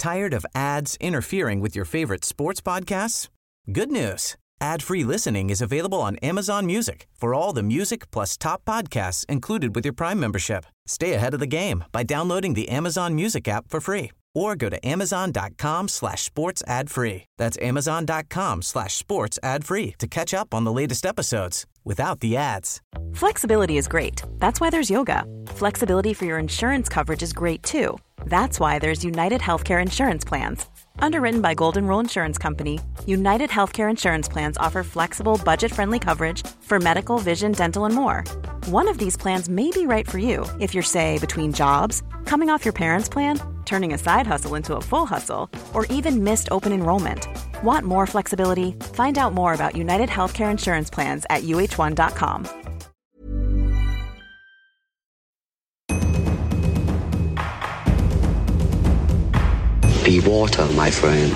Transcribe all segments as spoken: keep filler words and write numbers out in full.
Tired of ads interfering with your favorite sports podcasts? Good news. Ad-free listening is available on Amazon Music for all the music plus top podcasts included with your Prime membership. Stay ahead of the game by downloading the Amazon Music app for free or go to amazon.com slash sports ad free. That's amazon.com slash sports ad free to catch up on the latest episodes without the ads. Flexibility is great. That's why there's yoga. Flexibility for your insurance coverage is great too. That's why there's United Healthcare Insurance Plans. Underwritten by Golden Rule Insurance Company, United Healthcare Insurance Plans offer flexible, budget-friendly coverage for medical, vision, dental, and more. One of these plans may be right for you if you're, say, between jobs, coming off your parents' plan, turning a side hustle into a full hustle, or even missed open enrollment. Want more flexibility? Find out more about United Healthcare Insurance Plans at U H one dot com. Be water, my friend.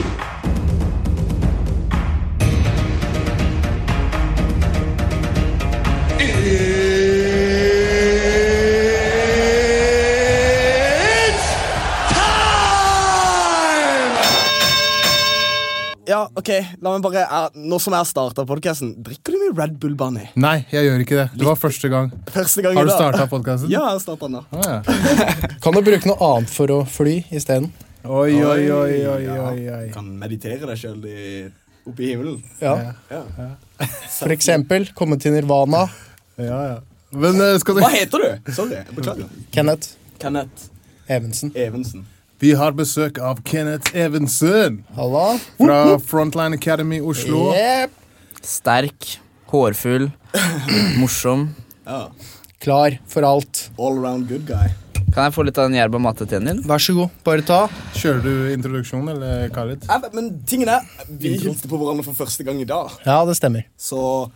Ja, ok, la meg bare er, nå som jeg har startet podcasten, drikker du mye Red Bull, Barney? Nei, jeg gjør ikke det. Det var første gang. Første gang Har du i dag. startet podcasten? Ja, jeg har startet den da. Ah, ja. Kan du bruke noe annet for å fly i stedet? Oi, oi, oi, oi, Ja, oi, oi. kan meditere deg selv i, oppe i himmelen. Ja. Ja. For eksempel, komme til Nirvana. Ja, ja. Men eh, skal du... Hva heter du? Sorry, jeg beklager. Kenneth Kenneth Evensen. Evensen. Vi har besøk av Kenneth Evensen Halla. fra Frontline Academy Oslo. Yep. Sterk, hårfull, morsom. Ja, Klar for alt. all around good guy. Kan jeg få litt av den yerba mate-teen din? Vær så god, bare ta. Kjører du introduksjon, eller Khalid? Jeg vet, men tingen er, vi hilste på hverandre for første gang i dag. Ja, det stemmer. Så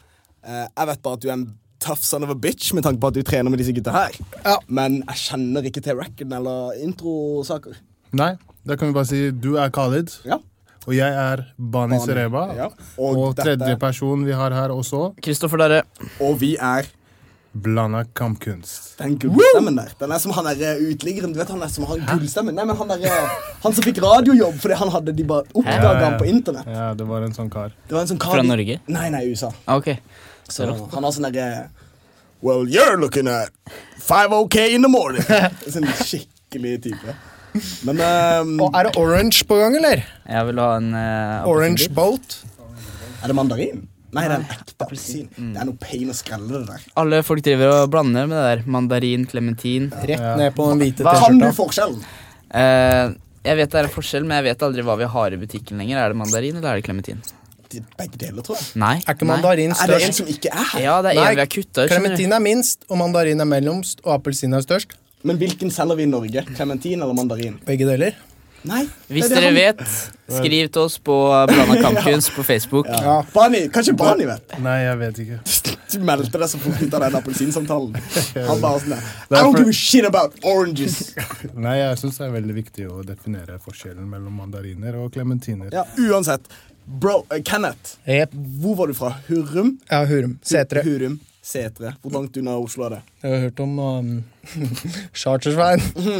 eh, jeg vet bare at du er en tough son of a bitch med tanke på at du trener med disse gutta her. Ja. Men jeg kjenner ikke til rekken eller introsaker. Nei, da kan vi bare si du er Khalid, Ja. og jeg er Bani Bani, Sereba. ja. Og, Og dette- tredje person vi har her også, Kristoffer Darre. Og vi er Blanda Kampkunst. den gullstemmen der. Den er som han der utliggeren. Du vet han er som har gullstemmen. Nei, men han der, han som fikk radiojobb fordi han hadde de bare oppdaget han på internett. Ja, det var en sånn kar. Det var en sånn kar. Fra Norge? Nei, nei, U S A. Ah, ok. Så han har sånn der well, you're looking at five OK in the morning. Sånn skikkelig type. Men um, Og er det orange på gang, eller? Jeg vil ha en uh, Orange boat. er det mandarin? Nei, det er en ekte appelsin. Det er noe pain å skrelle det der. Alle folk driver og blander med det der. Mandarin, clementin. Rett ned på den hvite Kan du t-skjorta. forskjellen? Uh, jeg vet det er en forskjell, men jeg vet aldri hva vi har i butikken lenger. Er det mandarin, eller er det clementin? De- Begge deler, tror jeg. Nei. Er ikke Nei. mandarin Er det en størst? som ikke er her? Ja, det er Nei, en vi har kuttet. skjønner du. Clementin er minst, og mandarin er mellomst, og appelsin er størst. Men hvilken selger vi i Norge? Clementin eller mandarin? Begge deler. Nei. Hvis det er det dere han- vet, skriv til oss på Blanda Kampkunst på Facebook. Ja. Bani, kanskje Bani vet. Nei, jeg vet ikke. Du meldte deg så fort ut av den appelsinsamtalen. Han bare sånn der, I Det er don't for- give a shit about oranges. Nei, jeg synes det er veldig viktig å definere forskjellen mellom mandariner og clementiner. Ja, uansett. Bro, eh, Kenneth, Jep. hvor var du fra? Hurum? Ja, Hurum. Setre. Hurum, Setre. Hvor langt unna Oslo er det? Jeg har hørt om um, Chartersveien.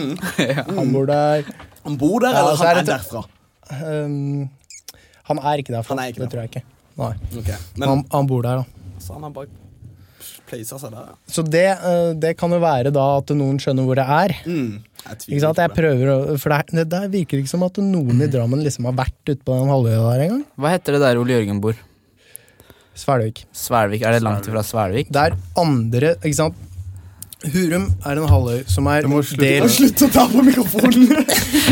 Han bor der. Han bor der, Ja, eller så han er er det- derfra? Um, han er ikke derfra. Han er ikke det derfra. tror jeg ikke. Nei. Ok, men Han, han bor der, da. så han har bare placer seg der, ja. Så det, uh, det kan jo være da at noen skjønner hvor det er. Mm, jeg tviler Ikke sant? Jeg på det. prøver å, For det, det der virker ikke som at noen i Drammen liksom har vært ute på den halvøya der en gang. Hva heter det der Ole Jørgen bor? Svelvik. Svelvik. Er det langt fra Svelvik? Det er andre, ikke sant? Hurum er en halvøy som er Du må slutte- del... Slutt å ta på mikrofonen!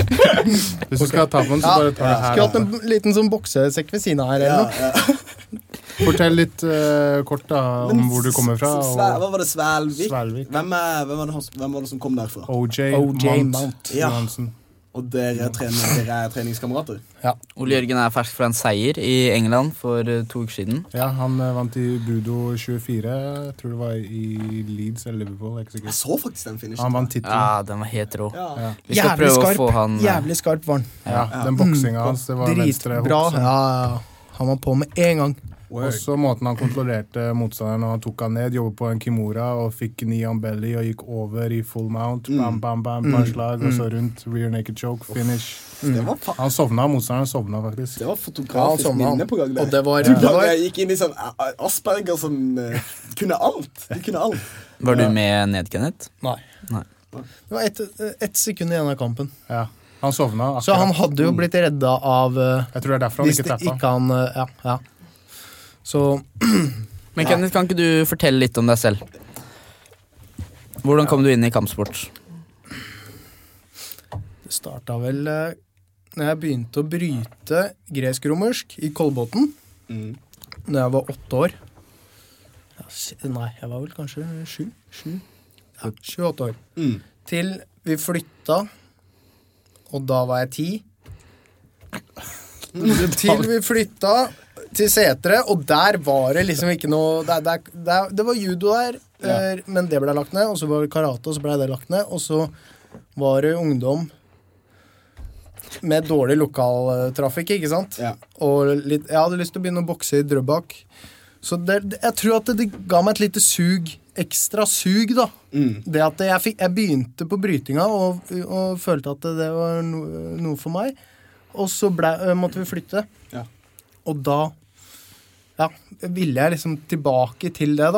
Hvis du skal ta på den, så bare ta det her. Skulle hatt en liten sånn boksesekk ved siden av her, eller Ja, noe. ja. Fortell litt eh, kort da, om Men hvor du kommer fra. s- Sve- Og Hva var det, Svelvik? Svelvik. Hvem, er, hvem, var det, hos- hvem var det som kom derfra? O J, O J Mount, Mount. Ja. Johansen. Og dere, trener, dere er treningskamerater? Ole Jørgen er fersk fra en seier i England for uh, to uker siden. Ja, han eh, vant i Budo tjuefire, jeg tror det var i Leeds eller Liverpool, jeg er ikke Jeg sikker. så faktisk den finishen. Han vant tittelen. Ja, den var helt rå. Ja. Vi skal Jævlig prøve skarp. å få han uh, Jævlig skarp var han. Ja, den boksinga hans, det var venstre Dritbra. hook. Ja, ja. Han var på med en gang. Også måten han kontrollerte motstanderen, og han tok han ned, jobbet på en Kimura, og fikk knee on belly, og gikk over i full mount, bam, bam, bam, par slag, og så rundt, rear naked choke, finish. Det var fa- Han sovna, motstanderen sovna faktisk. Det var Ja, fotografisk sånn, minne på gang der. og det var, Du det var bare gikk inn i sånn uh, Asperger som uh, kunne alt. De kunne alt. Var du med ned, Kenneth? Nei. Nei. Det var ett et sekund igjen av kampen. Ja, han sovna akkurat. Så han hadde jo blitt redda av uh, Jeg tror det er derfor han hvis ikke det tappa. ikke han uh, Ja, ja. Så Men Kenneth, kan ikke du fortelle litt om deg selv? Hvordan kom du inn i kampsport? det starta vel uh, når jeg begynte å bryte gresk-romersk i Kolbotn. Mm. Når jeg var åtte år. Ja, shit, nei, jeg var vel kanskje sju. Sju? Ja, sju-åtte år. Mm. Til vi flytta, og da var jeg ti. Til vi flytta til Setre, og der var det liksom ikke noe der, der, der, det var judo der, Ja. eh, men det ble lagt ned. Og så var det karate, og så ble det lagt ned. Og så var det ungdom med dårlig lokaltrafikk, ikke sant? Ja. Og litt, jeg hadde lyst til å begynne å bokse i Drøbak. Så det, jeg tror at det, det ga meg et lite sug, ekstra sug, da. Mm. Det at jeg, fikk, jeg begynte på brytinga og, og følte at det var no, noe for meg. Og så ble, måtte vi flytte. Ja. Og da ja, ville jeg liksom tilbake til det, da.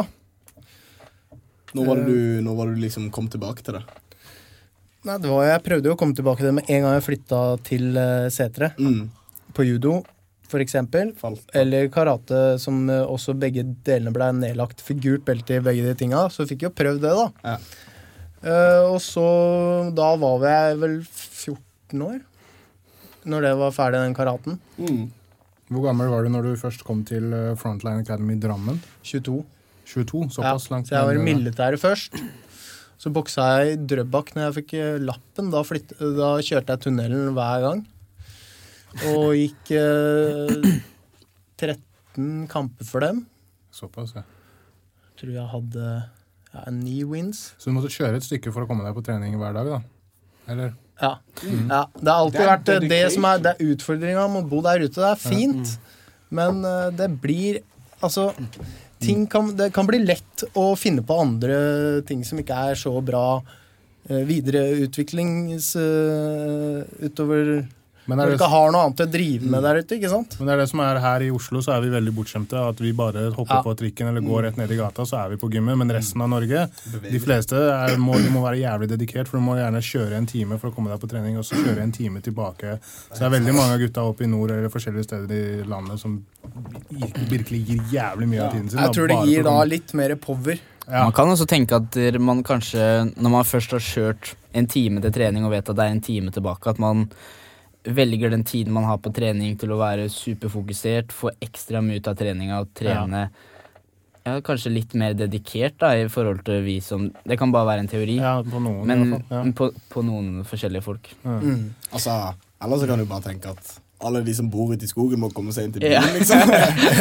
Når var det du, når var det du liksom kom tilbake til det? Nei, det var, jeg prøvde jo å komme tilbake til det med en gang jeg flytta til uh, Setre. Mm. På judo, for eksempel. Falt. Eller karate, som uh, også begge delene ble nedlagt. Figurt belte i begge de tinga. Så fikk jeg jo prøvd det, da. Ja. Uh, og så da var jeg vel fjorten år. Når det var ferdig, den karaten. Mm. Hvor gammel var du når du først kom til uh, Frontline Academy i Drammen? tjueto. tjueto, Ja, såpass langt. så jeg var i ned, da. militæret først. Så boksa jeg i Drøbak når jeg fikk eh, lappen. Da, flytt, da kjørte jeg tunnelen hver gang. Og gikk eh, tretten kamper for dem. Såpass, ja. Tror jeg hadde ja, ni wins. Så du måtte kjøre et stykke for å komme deg på trening hver dag, da? Eller? Ja. ja. Det har alltid Det er vært eh, det dedication. som er, det er utfordringa med å bo der ute. Det er fint, men eh, det blir Altså ting kan, det kan bli lett å finne på andre ting som ikke er så bra eh, videreutviklings eh, utover Men når er du det, ikke har noe annet å drive med der ute, ikke sant? men det er det som er her i Oslo, så er vi veldig bortskjemte. At vi bare hopper Ja. på trikken eller går rett ned i gata, så er vi på gymmet. Men resten av Norge, de fleste er, må, de må være jævlig dedikert, for du må gjerne kjøre en time for å komme deg på trening, og så kjøre en time tilbake. Så det er veldig mange av gutta oppe i nord eller forskjellige steder i landet som virkelig gir jævlig mye av tiden sin. Jeg tror det bare gir for å da komme- litt mer power. Ja. Man kan også tenke at der man kanskje, når man først har kjørt en time til trening og vet at det er en time tilbake, at man velger den tiden man har på trening til å være superfokusert, få ekstra mye ut av treninga og trene ja, kanskje litt mer dedikert da, i forhold til vi som Det kan bare være en teori, Ja, på noen men i hvert fall. på, på noen forskjellige folk. Ja. Mm. Altså, ellers så kan du bare tenke at alle de som bor ute i skogen må komme seg inn til Ja. byen, liksom.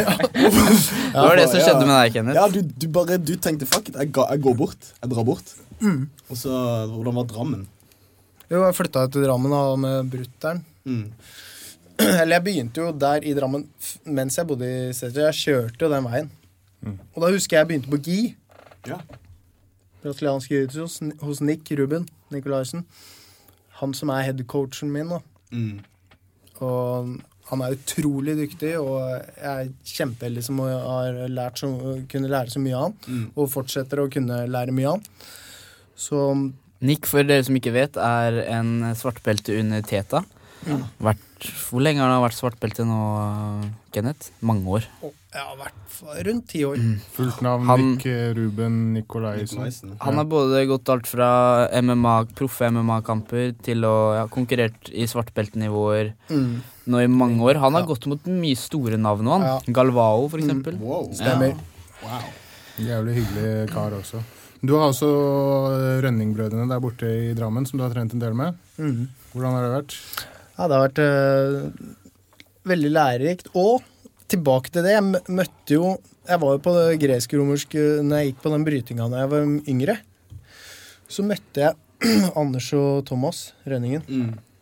Det var det som Ja. skjedde med deg, Kenneth. Ja, du, du bare, du tenkte, fuck it, jeg, ga, jeg går bort. Jeg drar bort. Og så, hvordan var Drammen? Jo, jeg flytta til Drammen da, med brutteren. Mm. Eller jeg begynte jo der i Drammen f- mens jeg bodde i Setre. Jeg kjørte jo den veien. Og da husker jeg jeg begynte på G I. Ja. Brasiliansk jiu-jitsu hos, hos Nick Ruben Nikolaisen. Han som er headcoachen min da. Mm. Og han er utrolig dyktig, og jeg er kjempeheldig som har lært så, kunne lære så mye av han, Mm. og fortsetter å kunne lære mye av han. Så Nick, for dere som ikke vet, er en svartbelte under Teta. Vært, hvor lenge har han vært svartbelte nå, Kenneth? Mange år. jeg har vært for rundt ti år. Fullt navn Han- Nick Ruben Nikolaisen. Nikolaisen. Han har både gått alt fra M M A, proffe M M A-kamper til å ja, konkurrert i svartbeltenivåer Mm. nå i mange år. Han har Ja. gått mot mye store navn nå, han. Ja. Galvao, for eksempel. Wow. Stemmer. Wow. Jævlig hyggelig kar også. Du har også eh, Rønningbrødrene der borte i Drammen, som du har trent en del med. Mm. Hvordan har det vært? Ja, det har vært øh, veldig lærerikt. Og tilbake til det, jeg mø- møtte jo Jeg var jo på det gresk-romerske når jeg gikk på den brytinga da jeg var yngre. Så møtte jeg Anders og Thomas Rønningen. Mm.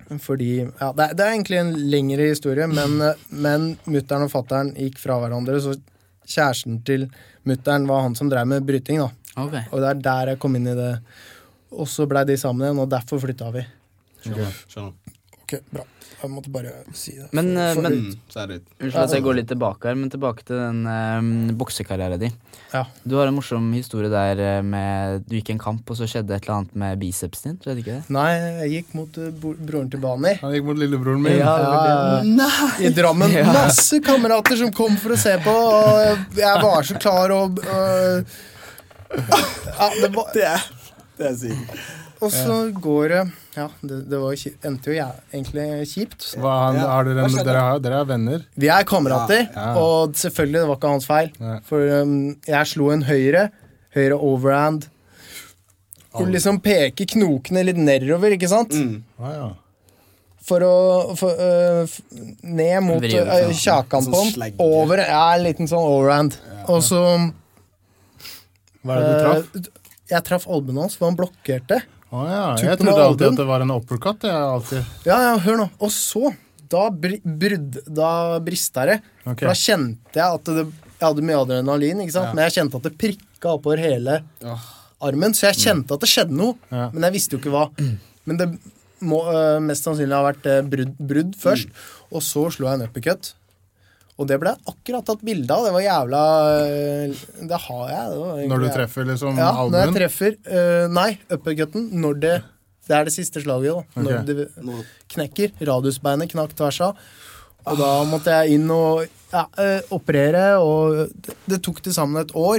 Fordi, ja, det, er, det er egentlig en lengre historie, men, men mutteren og fatteren gikk fra hverandre, så kjæresten til mutteren var han som drev med bryting, da. Okay. Og det er der jeg kom inn i det. Og så ble de sammen igjen, og derfor flyttet vi. Skjønner, skjønner. Ok, bra. Jeg måtte bare si det. Men, for, men Mm, så er det unnskyld at jeg går litt tilbake her, men tilbake til den um, boksekarrieren din. Ja. Du har en morsom historie der eh, med du gikk en kamp, og så skjedde et eller annet med bicepsen din, skjedde ikke det? Nei, jeg gikk mot uh, bro- broren til Bani. Han gikk mot lillebroren min. Ja, det var det. Ja, I Drammen. Ja. Masse kamerater som kom for å se på, og jeg var så klar og uh, ja, det var, Det er, det er sykt. og så går det ja, det, det var kjipt, endte jo ja, egentlig kjipt. Hva, han, Ja. har dere, Hva en, skjedde? dere, har, dere er venner. Vi er kamerater, Ja, ja. og selvfølgelig det var ikke hans feil. Ja. For um, jeg slo en høyre, høyre overhand, hvor du liksom peker knokene litt nedover, ikke sant? Mm. Ah, ja. For å for, øh, f- ned mot Vrive øh, fra. kjakan på Sånn den, slegge. over, ja, en liten sånn overhand. Og så Hva er det du traff? øh, jeg traff albuen hans, for han blokkerte. Ah, ja. tok Jeg på trodde meg alltid albuen. at det var en uppercut. Jeg, alltid. Ja, ja, hør nå. Og så, da, br brudd, da brista det. Ok. For da kjente jeg at det, jeg hadde mye adrenalin, ikke sant? Men jeg kjente at det prikket oppover hele armen, så jeg kjente at det skjedde noe, Ja. men jeg visste jo ikke hva. Men det må øh, mest sannsynlig ha vært øh, brudd, brudd først, og så slo jeg en uppercut. Og det ble jeg akkurat tatt bilde av. Det var jævla øh, Det har jeg. Det var egentlig Når du jævla- treffer liksom Ja, når jeg albuen? treffer øh, Nei, uppercutten. Når det Det er det siste slaget, da. Når Ok. det knekker. Radiusbeinet knakk tvers av. Og da måtte jeg inn og ja, øh, operere, og det, det tok til sammen et år.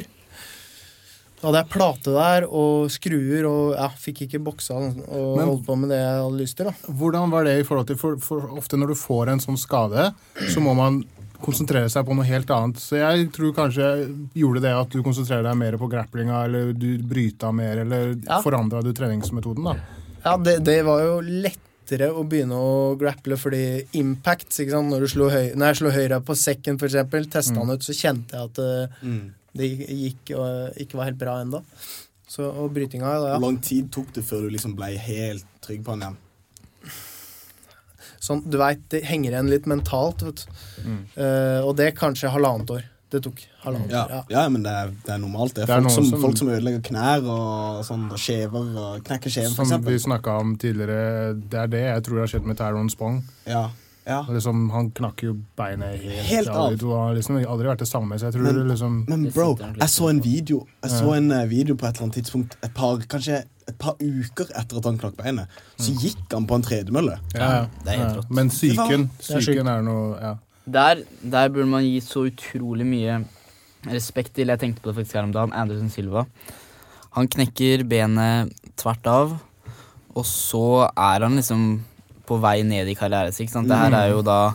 Da hadde jeg plate der og skruer og ja, fikk ikke boksa og Men- holdt på med det jeg hadde lyst til. da. Hvordan var det i forhold til for, for ofte når du får en sånn skade, så må man konsentrere seg på noe helt annet. Så jeg tror kanskje jeg gjorde det at du konsentrerer deg mer på grapplinga, eller du bryta mer, eller Ja. forandra du treningsmetoden, da. Ja, det, det var jo lettere å begynne å grapple, fordi impacts, ikke sant? Når, du slo høy, når jeg slo høyre på sekken, for eksempel, testet han ut, så kjente jeg at uh, Mm. det gikk og ikke var helt bra enda. Så, og brytinga, da, Hvor ja. lang tid tok det før du liksom ble helt trygg på den igjen? Sånn, du vet, det henger igjen litt mentalt, vet du. Eh, og det er kanskje halvannet år. Det tok halvannet Ja, år, ja. ja men det er, det er normalt. Det er, Det er folk, noen som, som- folk som ødelegger knær og sånn, og skjever og knekker skjever, for Som vi eksempel. snakka om tidligere, det er det jeg tror har skjedd med Tyrone Spong. Ja, ja. Og Liksom, han knakk jo beinet helt, Helt av. aldri, Han har liksom aldri vært det samme, så jeg tror Men- det liksom Men Det bro, sitter nok litt jeg så en video Jeg så en eh, video på et eller annet tidspunkt et par, kanskje et par uker etter at han knakk beinet. Så gikk han på en tredemølle. ja, det er helt ja. rått. Men Det var- psyken, Det er psyken er noe ja. Der, der burde man gi så utrolig mye respekt til. Jeg tenkte på det faktisk her om dagen. Anderson Silva. Han knekker benet tvert av, og så er han liksom på vei ned i karrieren sin. Ikke sant? Det her er jo da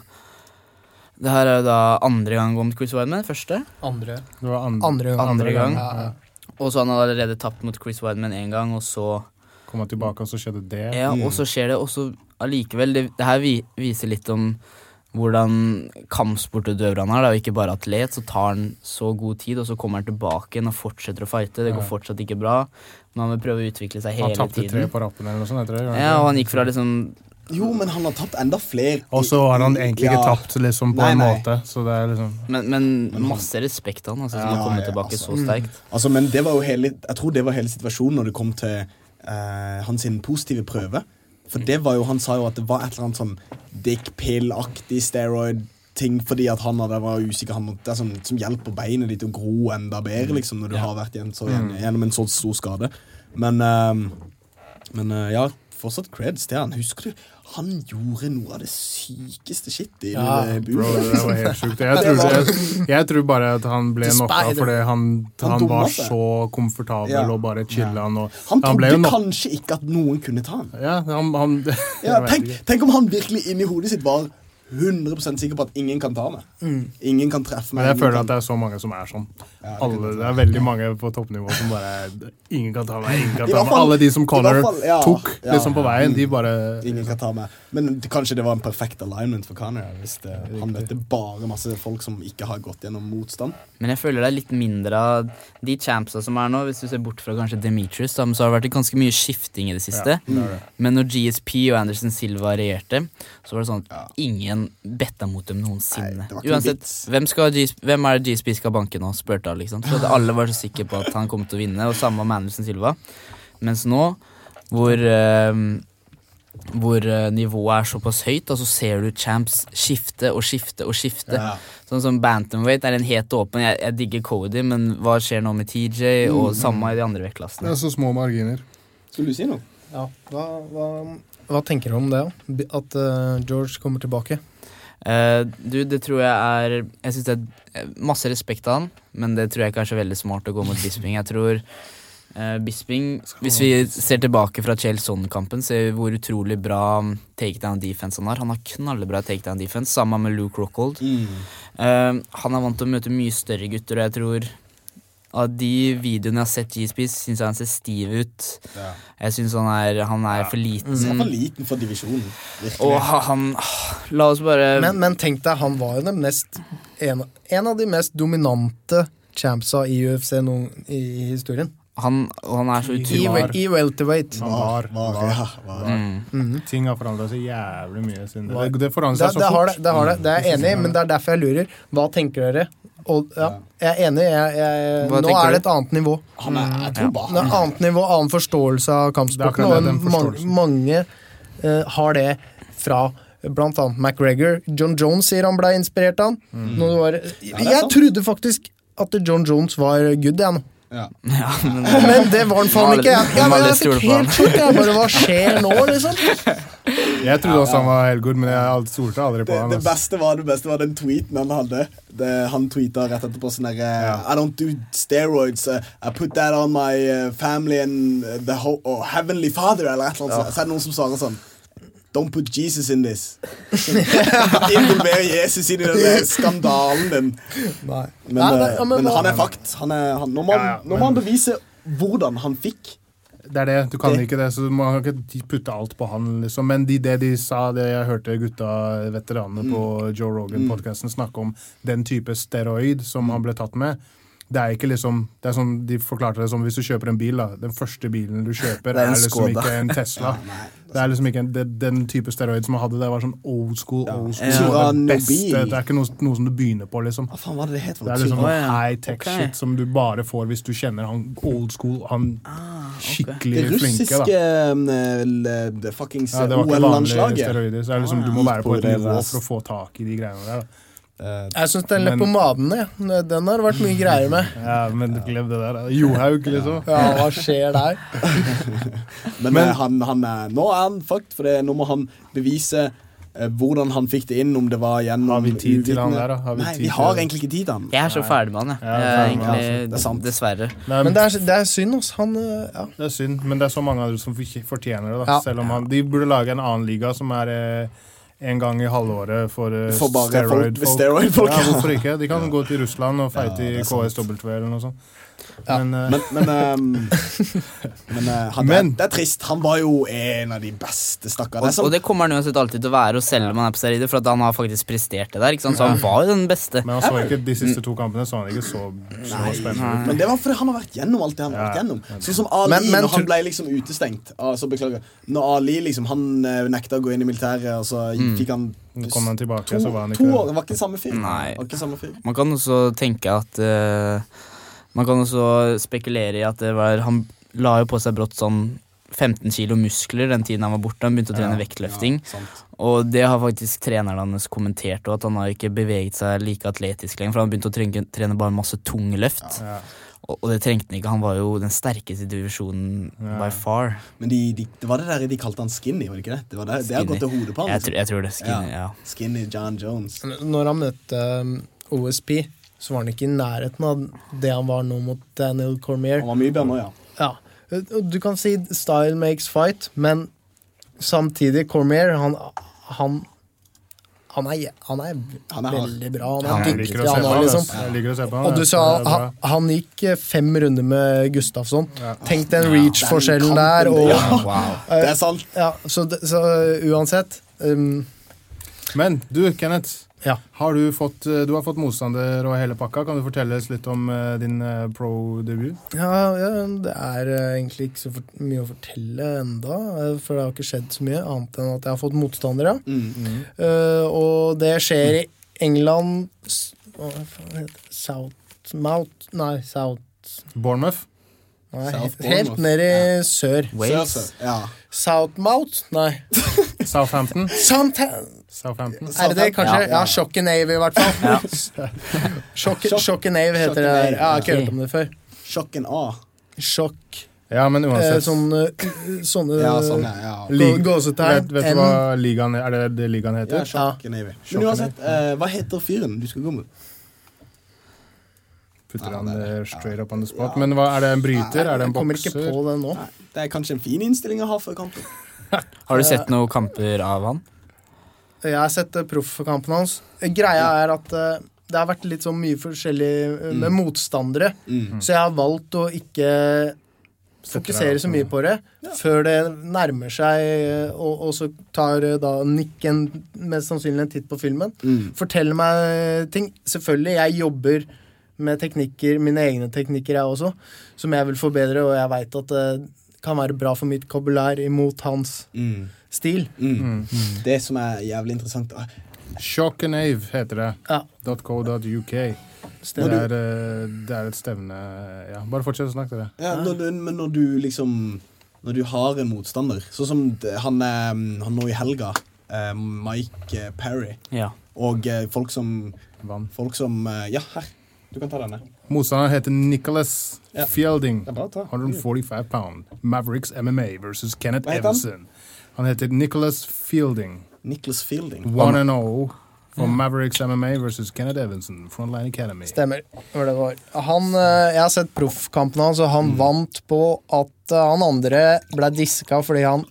Det her er jo da andre gang om Chris Weidman. Første. Andre, Det var and andre, Andre gang. Ja, ja. Og så han har allerede tapt mot Chris Weidman én gang, og så Kom han tilbake, og så skjedde det. Ja, og så skjer det også allikevel. Det, det her vi, viser litt om hvordan kampsportutøver han er. Det er jo ikke bare atlet, så tar han så god tid, og så kommer han tilbake igjen og fortsetter å fighte. Det går fortsatt ikke bra, men han vil prøve å utvikle seg Han hele tapte tre tiden. på rappen eller noe sånt. Etter det, gjorde han Ja, ikke? og han gikk fra liksom Jo, men han har tapt enda flere. Og så har han egentlig ikke Ja. tapt liksom, på Nei, en nei. måte. Så det er liksom Men, men masse respekt til han, altså, som Ja, har kommet ja, tilbake altså. så sterkt. Altså, men det var jo hele Jeg tror det var hele situasjonen når det kom til eh, hans sin positive prøve. For det var jo Han sa jo at det var et eller annet sånn dick pill-aktig steroid-ting fordi at han hadde, var usikker. Han måtte, det er sånn, som hjelper beinet ditt å gro enda bedre liksom, når du har vært igjen, så, gjennom en så stor skade. Men ehm, Men eh, ja, fortsatt creds til han. Husker du? Han gjorde noe av det sykeste shit i Ja, ja, Bro, det var helt sjukt. Jeg, tror- jeg, jeg tror bare at han ble The knocka Spider. fordi han, Han han var dumma seg. så komfortabel Ja. og bare chilla. Han, og, Han han ble trodde jo knock- kanskje ikke at noen kunne ta han. Ja, han, han Ja, jeg vet tenk, ikke. tenk om han virkelig inni hodet sitt var hundre prosent sikker på at ingen kan ta meg. Mm. Ingen kan treffe meg. Men jeg ingen føler kan... at det er så mange som er sånn. Ja, det, Alle, det er veldig mange på toppnivå som bare ingen kan ta meg, ingen kan I ta hvert meg. fall- Alle de som i Connor hvert fall, ja, tok ja. liksom på veien, de bare Ingen kan ta meg. Men det, kanskje det var en perfekt alignment for Conor. Hvis det, han møtte bare masse folk som ikke har gått gjennom motstand. Men jeg føler det er litt mindre av de champsa som er nå. Hvis du ser bort fra kanskje Demetrius, da, så har det vært ganske mye skifting i det siste. Ja, det er det. Men når G S P og Anderson Silva regjerte, så var det sånn at Ja. ingen betta mot dem noensinne. Nei, det var ikke Uansett, vits. hvem, skal G S P, hvem er det G S P skal banke nå, spurte alle. Liksom. Så alle var så sikre på at han kom til å vinne, og samme med Anderson Silva. Mens nå, hvor, eh, hvor eh, nivået er såpass høyt, da, så ser du champs skifte og skifte og skifte. Ja. Sånn som Bantamweight er en helt åpen. Jeg, jeg digger Cody, men hva skjer nå med T J, og samme i de andre Det vektklassene? er så små marginer. Skulle du si noe? Ja, hva, hva, hva tenker du om det? Da? At uh, George kommer tilbake? Eh, du, det tror jeg er Jeg synes det er masse respekt av han, men det tror jeg ikke er så veldig smart å gå mot Bisping. Jeg tror eh, Bisping, hvis vi ser tilbake fra Chael Sonnen-kampen, ser vi hvor utrolig bra takedown defense han har. Han har knallebra takedown defense, sammen med Luke Rockhold. Mm. Eh, han er vant til å møte mye større gutter, og jeg tror av de videoene jeg har sett G S P, synes jeg han ser stiv ut. Ja. Jeg synes han er, han er for liten. Han er for liten for divisjonen. Virkelig. Og ha- han La oss bare Men, men tenk deg, han var jo den mest, en, en av de mest dominante champsa i U F C noen, i historien. han, og han er så I, utrolig var- I welterweight. Han var, var, var. ja, var. mm. Ting har forandret seg jævlig mye siden det. Det, det Det, forandret seg så det, har det, fort. det har det, det er jeg enig i, men det er derfor jeg lurer. Hva tenker dere? Og, ja, jeg er enig. Jeg, jeg, Hva nå tenker er det du? et annet nivå. Han er, jeg tror Ja. bare Det er et annet nivå, annen forståelse av Det er kampsporten. akkurat Og det, den mange, forståelsen. mange eh, har det fra blant annet McGregor. John Jones sier han ble inspirert av han. Når det var, det er jeg sant. trodde faktisk at John Jones var good, jeg nå. Ja. Ja, men Men det var han faen ikke. Jeg, jeg, Må aldri jeg fikk stole på helt sjokk. Jeg bare, hva skjer nå, liksom? Jeg trodde også han var helt god, men jeg stolte aldri på Det, han. det, ass. beste var, det beste var den tweeten han hadde. Det, han tweeta rett etterpå sånn der I don't do steroids. Uh, I put that on my uh, family and uh, the ho oh, heavenly father, eller et eller annet. Så, så er det noen som svarer sånn Don't put Jesus in this. Involver Jesus inn i den der skandalen din. Nei. Men, Nei, nei, eh, ja, men men hva- han er fakt. Han er, han, nå må han, Ja, ja, nå må men- han bevise hvordan han fikk. Det er det, du kan Det- ikke det, så man kan ikke putte alt på han, liksom. Men de, det de sa, det jeg hørte gutta, veteranene på Joe Rogan-podcasten snakke om den type steroid som han ble tatt med. Det er ikke liksom, det er sånn, de forklarte det som hvis du kjøper en bil da, den første bilen du kjøper Det er en er liksom Skoda. ikke en Tesla. Det er liksom ikke en, det, den type steroid som han hadde, det var sånn old school, old school, Ja. det beste, Tyrannobil. det er ikke noe, noe som du begynner på liksom. Hva faen var det det het? for Det noe? er liksom Å, ja. high-tech Ok. shit som du bare får hvis du kjenner han old school, han skikkelig Det flinke da. russiske um, l- det fuckings Ja, det var O ikke vanlige L-landslaget. steroider, så det er liksom, du må Gikk være på på et det, nivå ass. for å få tak i de greiene der. Da. Jeg syns den Men- leppomaden, jeg. Den har det vært mye greier med. Ja, men glem det der. da. Johaug, liksom. Ja, hva skjer der? Men, Men- eh, han, han er, nå er han fucked, for det, nå må han bevise eh, hvordan han fikk det inn, om det var gjennom Har vi tid til han uvitende. der, da? Har vi Nei, tid vi til har det? egentlig ikke tid til han. jeg er så ferdig med han, jeg. Ja, jeg er ferdig egentlig, med han, det er sant. Dessverre. Nei, Men det er, det er synd, altså. Han eh, ja. det er synd, men det er så mange andre som fortj- fortjener det. da. Ja. Selv om han, De burde lage en annen liga som er eh, en gang i halvåret for, eh, For bare folk steroid-folk. med steroid-folk, Ja, ja. hvorfor ikke? De kan gå til Russland og fighte Ja, det i er K S sant. W eller noe sånt. Ja. Men, eh, Men, men, ehm, men eh, han, Men- det, det er trist. Han var jo en av de beste, stakkar. Og, Det er og som- det kommer han uansett alltid til å være, og selv om han er på steroider, for at han har faktisk prestert det der. Ikke sant? Så han var jo den beste. men han så ikke de siste to kampene, så han ikke så, så spennende ut. Men det var fordi han har vært gjennom alt det han har vært Ja. gjennom. Sånn som Ali, Men- men når han tro- ble liksom utestengt. Altså, beklager. Når Ali liksom, han eh, nekta å gå inn i militæret, og så fikk han Nå kom han tilbake, to, så var han to ikke år. Det var ikke samme fyr. Nei. Det var ikke samme fyr. Man kan også tenke at eh, Man kan også spekulere i at det var Han la jo på seg brått sånn femten kilo muskler den tiden han var borte. Han begynte å trene vektløfting. Ja, sant. Og det har faktisk treneren hans kommentert, og at han har ikke beveget seg like atletisk lenger, for han begynte å trene, trene bare masse tunge løft. Ja. Og, og det trengte han ikke. Han var jo den sterkeste i divisjonen Ja. by far. Men de, de, det var det der de kalte han skinny, var det ikke det? Det, var det, det har Skinny. gått til hodet på han. Jeg, liksom. tror- jeg tror det. Skinny, Ja. ja. Skinny John Jones. Når han møtte um, O S P, så var han ikke i nærheten av det han var nå mot Daniel Cormier. Han var mye bedre nå, ja. Ja. Du kan si style makes fight, men samtidig Cormier, han, han Han er, han er, Han er veldig bra. Han er Jeg dyktig. liker å se Han på er han, liksom, ass. Jeg liker å se på han. og du jeg. sa Det er bra. han, han gikk fem runder med Gustafsson. Ja. Tenk den reach-forskjellen Den der. kampen, Og, ja. Wow. Det er sant. ja, så, det- så uansett um, Men du, Kenneth. Ja. Har du, fått, du har fått motstander og hele pakka. Kan du fortelle oss litt om uh, din uh, pro-debut? ja, ja, det er uh, egentlig ikke så for, mye å fortelle enda, uh, for det har ikke skjedd så mye, annet enn at jeg har fått motstandere. Mm. Uh, og det skjer i England s- Hva faen heter det? Southmouth? Nei, South Bournemouth? Nei, South helt Bournemouth. ned i sør. Wales. Sør, sør. Ja. Southmouth? Nei. Southampton? Southampton. Southampton. Er det det, kanskje? Ja. Ja, Shock and Nave i hvert fall. Shock, Shock- Shock and Nave heter Shock and det der. Nave, Ja, jeg har ikke ja. hørt om det før. Sjokken A. Shock. Ja, men Eh, uansett. sånn, uh, sånne Ja, sånn, ja. ja. Lig- gå- gåsetegn. Vet, vet du N. hva ligaen er? Det det ligaen Ja, heter? Shock Navy. Shock Men uansett, eh, hva heter fyren du skal gå mot? Putter Ja, han det er det det. straight up on the spot. Ja. Men hva, er det en bryter? Nei, Er det en Jeg kommer ikke bokser? på det nå. Nei, det er kanskje en fin innstilling å ha før kampen. Har du sett noen kamper av han? Jeg har sett uh, proffkampen hans. Greia er at uh, det har vært litt sånn mye forskjellig uh, med motstandere, Mm. så jeg har valgt å ikke fokusere så mye på det før det nærmer seg, uh, og, og så tar uh, da Nick en, mest sannsynlig en titt på filmen. Mm. Forteller meg ting. Selvfølgelig, jeg jobber med teknikker, mine egne teknikker jeg også, som jeg vil forbedre, og jeg vet at det kan være bra for mitt kabulær imot hans Mm. stil. Mm. Det som er jævlig interessant ah, Shock and Ave heter det. Ja, .co.uk. Det stemmer. er, eh, det er et stevne ja. Bare fortsett å snakke til det. ja, når du, Men når du liksom Når du har en motstander, sånn som det- han, eh, han nå i helga, eh, Mike eh, Perry, Ja. og eh, folk som Vann. Folk som eh, Ja, her. Du kan ta denne. Motstanderen heter Nicholas Ja. Fielding. Det er bare å ta. one forty-five pound. Mavericks M M A versus Kenneth Hva heter han? Everson. Han heter Nicholas Fielding. Nicholas Fielding. one and oh for Mavericks M M A versus Kenneth Everson. Frontline Academy. Stemmer. Hvor det var. Han, eh, jeg har sett proffkampen hans, og han vant på at eh, han andre ble diska fordi han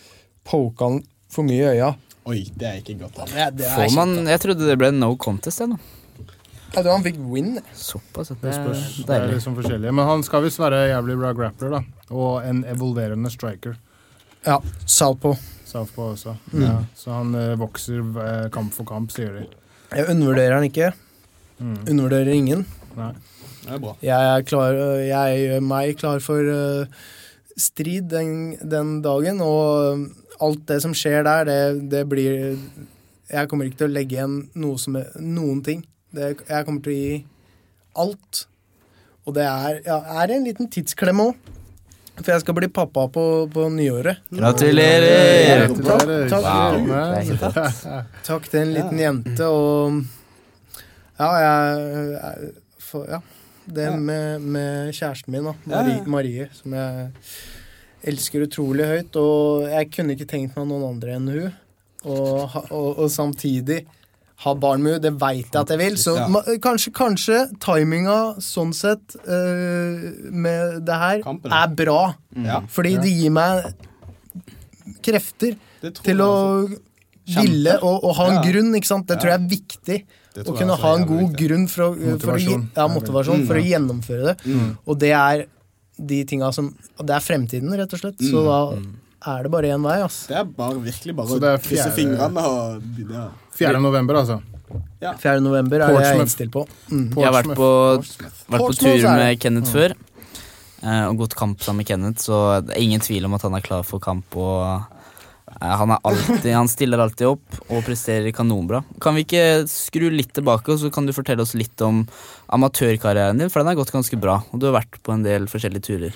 poka han for mye i øya. Oi, det er ikke godt. Ja, det er Får kjipt, man, jeg trodde det ble no contest, jeg, da. da. Jeg tror han fikk win. Såpass. Det Det er spørs. Det er deilig. liksom forskjellige. Men han skal visst være jævlig bra grappler, da. Og en evolverende striker. Ja, Southpaw. Southpaw også. Ja. Så han eh, vokser eh, kamp for kamp, sier de. Jeg undervurderer han ikke. Mm. Undervurderer ingen. Nei. Det er bra. Jeg er klar, jeg gjør meg klar for uh, strid den, den dagen, og um, alt det som skjer der, det, det blir Jeg kommer ikke til å legge igjen noe som er, noen ting. Det, jeg kommer til å gi alt. Og det er, ja, er en liten tidsklemme òg. For jeg skal bli pappa på, på nyåret. Gratulerer! Gratulerer. Takk. Wow, Nei. det er helt rått. Takk til en liten jente, og ja, jeg, jeg for, ja, det med, med kjæresten min, da, Marie, Marie, som jeg elsker utrolig høyt, og jeg kunne ikke tenkt meg noen andre enn hun, og, ha- og, og samtidig ha barn med hun, det vet jeg at jeg vil, så Ja. ma, kanskje, kanskje timinga sånn sett eh, med det her Kampen. er bra, Ja, fordi det gir meg krefter det tror til jeg å altså. ville og, og ha en Ja. grunn, ikke sant? Det tror Ja. jeg er viktig. Det Å tror jeg kunne også ha er en jævlig god viktig. grunn for å, for å, Motivasjon. ja, motivasjon Mm. for å gjennomføre det. Mm. Og det er de tinga som Det er fremtiden, rett og slett. Så Mm. da er det bare én vei, ass. Det er bare, virkelig bare Så det er å krysse fjerde- fingrene og ja. fjerde november, altså. fjerde november er det jeg er Portsmouth. innstilt på. Mm. Jeg har vært på, Portsmouth. vært på Portsmouth tur er med det. Kenneth før, eh, og gått kamp sammen med Kenneth, så det er ingen tvil om at han er klar for kamp. Og eh, han, er alltid, han stiller alltid opp og presterer kanonbra. Kan vi ikke skru litt tilbake, og så kan du fortelle oss litt om amatørkarrieren din, for den har gått ganske bra, og du har vært på en del forskjellige turer.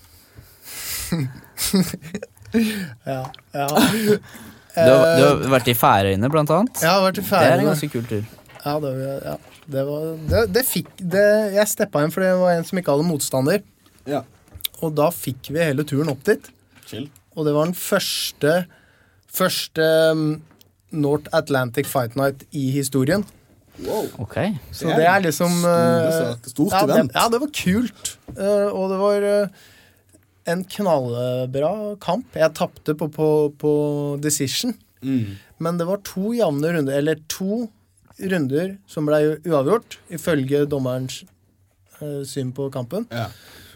Ja, ja. Du har, du Eh, har vært i Færøyene, blant annet. Jeg har vært i Det er en Færøyene. ganske kul tur. Ja, det, var- ja, det var det, det fikk det, Jeg steppa inn fordi det var en som ikke hadde motstander. Ja. Og da fikk vi hele turen opp dit. Chill. Og det var den første Første um, North Atlantic Fight Night i historien. Wow. Ok. Så det er liksom store uh, saker. Stort ja, det, event. ja, det var kult. Uh, og det var uh, en knallbra kamp. Jeg tapte på, på, på decision. Mm. Men det var to jevne runder, eller to runder som ble uavgjort, ifølge dommerens uh, syn på kampen. Ja.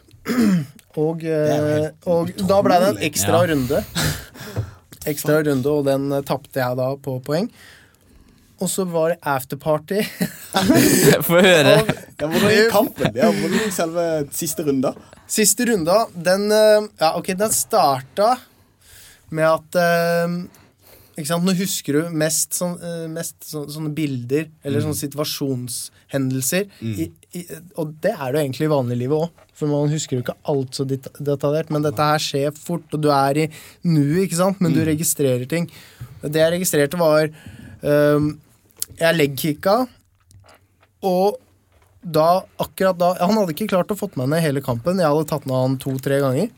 Og, uh, og da ble det en ekstra Ja. runde. Ekstra runde, og den uh, tappte jeg da på poeng. Og så var det afterparty. Få høre. Ja, hvordan gikk kampen? Ja, hvordan gikk selve siste runda? Siste runda, den, uh, ja, ok, den starta med at uh, ikke sant, nå husker du mest, sånn, uh, mest så, sånne bilder eller sånne situasjonshendelser i, i, og det er det egentlig i vanliglivet også, for man husker jo ikke alt så det- detaljert, men dette her skjer fort, og du er i nuet, ikke sant, men du registrerer ting. Det jeg registrerte var um, jeg leggkicka, og da, akkurat da, han hadde ikke klart å fått meg ned hele kampen, jeg hadde tatt ned han to-tre ganger,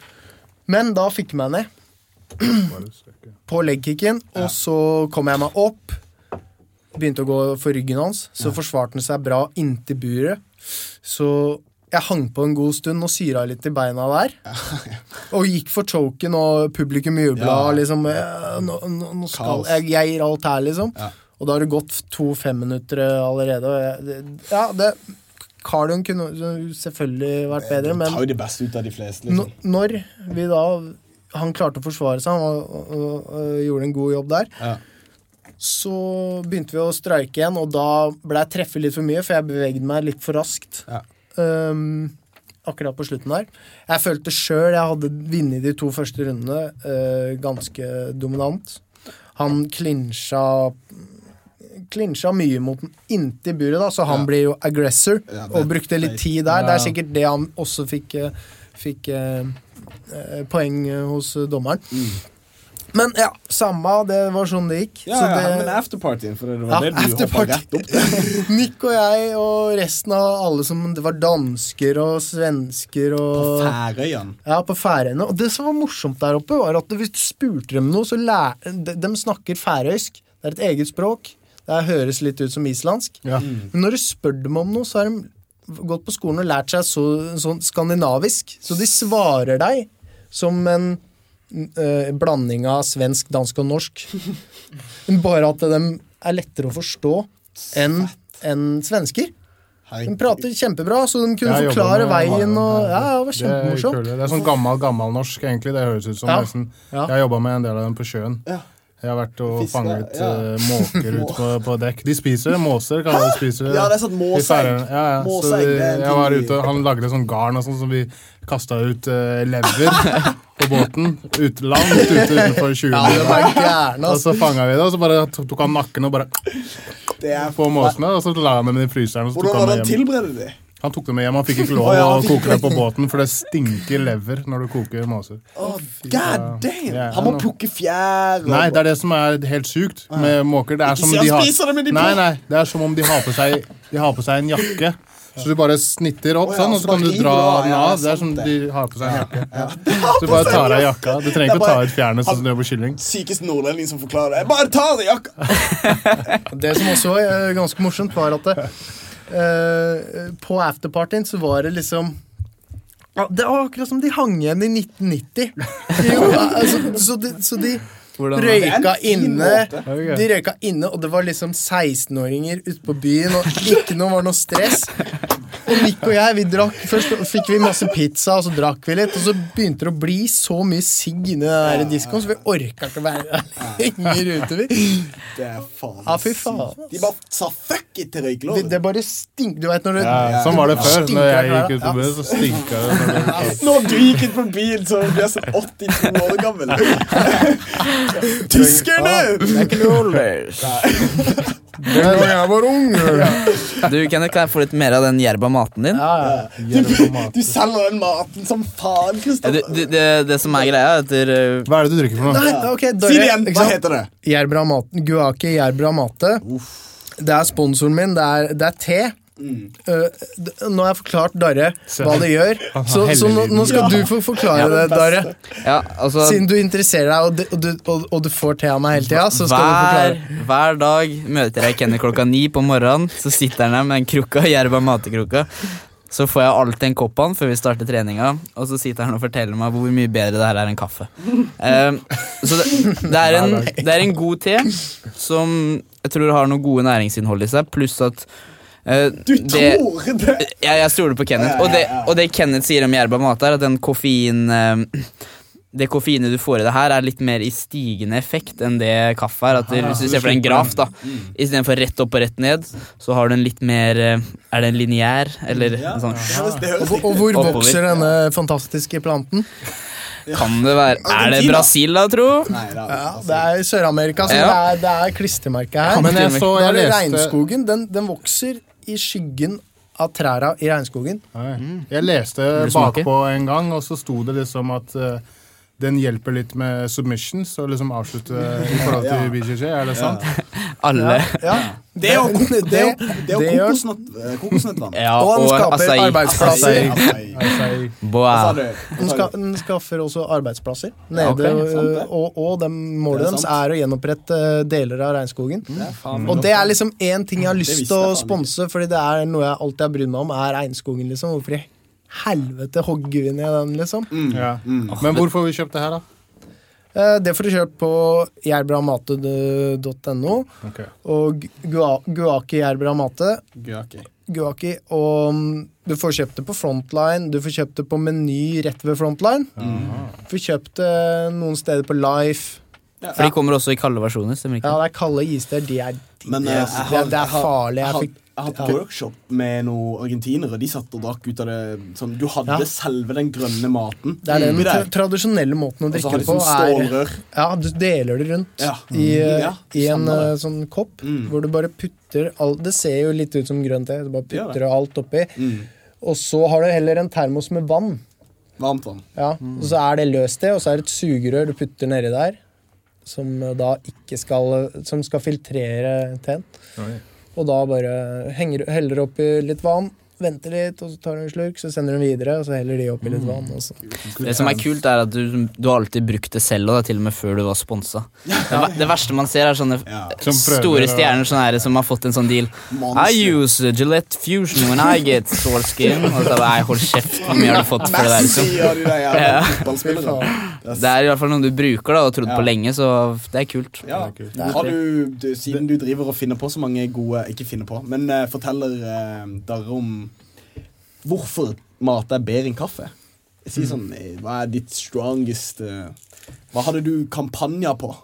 men da fikk jeg meg ned på leggkicken, og så kom jeg meg opp, begynte å gå for ryggen hans, så forsvarte han seg bra inntil buret, så jeg hang på en god stund og syra litt i beina der, og gikk for choken, og publikum jubla, Ja. liksom, «Ja, nå, nå, nå skal Kaos. jeg, jeg gir alt her, liksom. Ja. Og da har det gått to fem minutter allerede, og jeg, det, ja, det, Cardion kunne selvfølgelig vært bedre, Du men tar jo det beste ut av de fleste, N- liksom. når vi da han klarte å forsvare seg og, og, og, og gjorde en god jobb der, Ja. så begynte vi å streike igjen, og da ble jeg treffet litt for mye, for jeg beveget meg litt for raskt. Ja. Um, akkurat på slutten der. Jeg følte selv jeg hadde vunnet de to første rundene uh, ganske dominant. Han klinsja klinsja mye mot den inntil buret da, så han Ja. ble jo aggressor Ja, det- og brukte litt det- tid der. Det er Ja. sikkert det han også fikk, eh, fikk eh, eh, poeng eh, hos eh, dommeren. Men ja, samme, det var sånn det gikk. Ja, så ja, det, men afterpartyen, for det var Ja, det du hoppet afterparty. rett opp til. Nick og jeg og resten av alle som, det var dansker og svensker og... Færøyene. Ja, på Færøyene. Og det som var morsomt der oppe, var at hvis du spurte dem noe, så lær... De, de snakker færøysk. Det er et eget språk. Det høres litt ut som islandsk. Ja. Men når du spør dem om noe, så har de gått på skolen og lært seg så, sånn skandinavisk. Så de svarer deg som en eh, blanding av svensk, dansk og norsk. Men bare at de er lettere å forstå enn enn svensker. De prater kjempebra, så de kunne Jeg jobber forklare med veien og... Ja, det var Det er kjempemorsomt. kult. Det er sånn gammel, gammel norsk, egentlig. Det høres ut som Ja. nesten. Ja. Jeg har jobbet med en del av dem på sjøen. Ja. Jeg har vært og Fiske, fanget ja. eh, måker ut på, på dekk. De spiser måser, kan de spise. Ja, det er sånn I måsegg. Færøyene. Ja, ja. Så Måsegg, vi, det er en jeg var ting vi- ute, han lagde sånn garn og sånn, som vi kastet ut eh, lever på båten. Ut, langt ute utenfor tjue Ja, det var meter. gærne, Og altså. så fanget vi det, og så bare tok han nakken og bare Det er på måsene, og så la han dem i fryseren. Og så tok Hvordan han var dem det hjem. tilberedet de? Han tok dem med hjem, han fikk ikke lov Å, ja, han å fikk koke det ikke- på båten, for det stinker lever når du koker måser. Oh, god damn! Ja, Han må nå- plukke fjær. og- Nei, det er det som er helt sykt med måker. Det er som si de han har... spiser det, men de Nei, på- nei, det er som om de har på seg, de har på seg en jakke. Så du bare snitter opp Å, ja, sånn, og så så kan bare du river dra du av, den ja, av. Det er som sant det. de har på seg en jakke. Så du bare tar av jakka. Du trenger ikke å ta ut fjærene sånn som du gjør på kylling. Sykeste nordlending som forklarer det. Jeg bare tar det i jakka! Det som også var eh, ganske morsomt, var at det, eh, på afterpartyen så var det liksom ja, det var akkurat som de hang igjen i nitten nitti. Jo, altså, så, de, så de Hvordan da? røyka Det er en fin inne måte. Ok. De røyka inne, og det var liksom seksten-åringer ute på byen, og ikke noe var noe stress. Og Nick og jeg, vi drakk først fikk vi masse pizza, og så drakk vi litt, og så begynte det å bli så mye sigg inni den der diskoen, så vi orka ikke være lenger ute. Vi. Det er faen. Ja, fy faen. De bare sa fuck it til Det, røykeloven. det bare stink. Du vet når det Ja, sånn var det før. stinker Når jeg her, gikk ut på ja. byen, så stinka det. når det- Når du gikk ut på byen, så ble jeg sånn åttito år gammel. Tyskerne! Det var jeg var ung. Du, Kenneth, kan jeg få litt mer av den jerba maten din? Ja, ja. Gjerdet på mat. Du selger den maten som faen, Ja, du, Kristoffer. det, det, det som er greia, etter uh, Hva er det du drikker for noe? Nei, ok, Si det igjen. ikke Hva sant? heter det? Yerbra Mate, Guake Yerbra Mate. Det er sponsoren min, det er, det er te. Uh, d- nå har jeg forklart Darre hva det gjør, Han har så, så nå, nå skal Ja. du få forklare det, Darre. Ja, altså Siden du interesserer deg, og, du- og, du, og, og du får te av meg hele tida, så skal du hver, forklare. hver dag møter jeg Kenneth klokka ni på morgenen. Så sitter han der med en krukka, jerba matekrukka. så får jeg alltid en kopp av han før vi starter treninga, og så sitter han og forteller meg hvor mye bedre det her er enn kaffe. Um, så det, det, er en, det er en god te som jeg tror har noe gode næringsinnhold i seg, pluss at uh, Du tror det? det ja, jeg stoler på Kenneth, og det, og det Kenneth sier om Yerba Mate er at den koffein... Uh, det koffeinet du får i det her er litt mer i stigende effekt enn det kaffe er. At det, hvis du ser for deg en graf da, i stedet for rett opp og rett ned, så har du en litt mer, er det en lineær, eller Ja. en sånn, Og, og hvor Oppover. vokser denne fantastiske planten? kan det være, er det Brasil da, tro? Nei, det er, Ja, det er Sør-Amerika, så Ja. det, er, det er klistremerket her. Men jeg så, Da jeg er det leste regnskogen, den, den vokser i skyggen av træra i regnskogen. Nei. Jeg leste Vil du smake? bakpå en gang, og så sto det liksom at uh, den hjelper litt med submissions og liksom avslutte i forhold til B J J, er det sant? Alle. Ja, det er jo, det er jo, det er jo det gjør- kokosnøtt, eh, kokosnøttvann. Ja, Og han skaper acai. arbeidsplasser. Acai. Altså, Boa. Hva sa du? Den, ska, den skaffer også arbeidsplasser. Ja, Nede, ok, sant det. og, og dem, målet Det er deres sant. er å gjenopprette deler av regnskogen. Ja, faen, Og det er liksom én ting jeg har Det lyst visste til å jeg faen sponse, fordi det er noe jeg alltid har brydd meg om, er regnskogen, liksom. Hvorfor i helvete hogger vi ned den, liksom? ja. Men hvor får vi kjøpt det her, da? Eh, Det får du kjøpt på yerbramate punktum no Ok. og Gua- Guaki Yerbra Mate. Guaki. Guaki, og mm, du får kjøpt det på Frontline, du får kjøpt det på Meny rett ved Frontline. Du får kjøpt det noen steder på Life. For de kommer også i kalde versjoner, stemmer ikke? Ja, det er kalde ister, de er, Men, det, eh, er- jeg det, har- er- det er jeg har- farlig. Jeg Jeg har, fikk, jeg har hatt workshop med noen argentinere. De satt og drakk ut av det sånn, du hadde Ja. selve den grønne maten. det er den oppi tra der. tradisjonelle måten å Og så drikke har de på. sånn Er, stålrør. ja, du deler det rundt Ja. i, eh, Ja, i en stemmer eh, det. sånn kopp, Mm. hvor du bare putter alt. Det ser jo litt ut som grønt te. Du bare Ja, putter det. alt oppi. Mm. Og så har du heller en termos med vann. Varmt vann. Ja, og så er det løst det, og så er det et sugerør du putter nedi der, som da ikke skal Som skal filtrere teen. Oi. Og da bare henger, heller oppi litt vann, venter litt, og så tar du en slurk, så sender du den videre, og så heller de oppi litt vann. Og så. Det som er kult er at du, du har alltid brukt det selv, og det er til og med før du var sponset. Det, ver- det verste man ser er sånne Ja. Som prøver store å- stjerner sånne her, som har fått en sånn deal. Monster. I use Gillette Fusion when I get sore skin. Og så bare, hold kjeft, hvor mye har du fått for det der? Liksom. Messi og de der jævla Ja. fotballspillere. Det er i hvert fall noe du bruker da, og trodd Ja. på lenge, så det er kult. Ja. Det er kult. Har du, du, siden du driver og finner på så mange gode Ikke finner på, men eh, forteller uh, Darre om hvorfor mat er bedre enn kaffe. Si sånn, eh, hva er ditt strongest eh, Hva hadde du kampanjer på?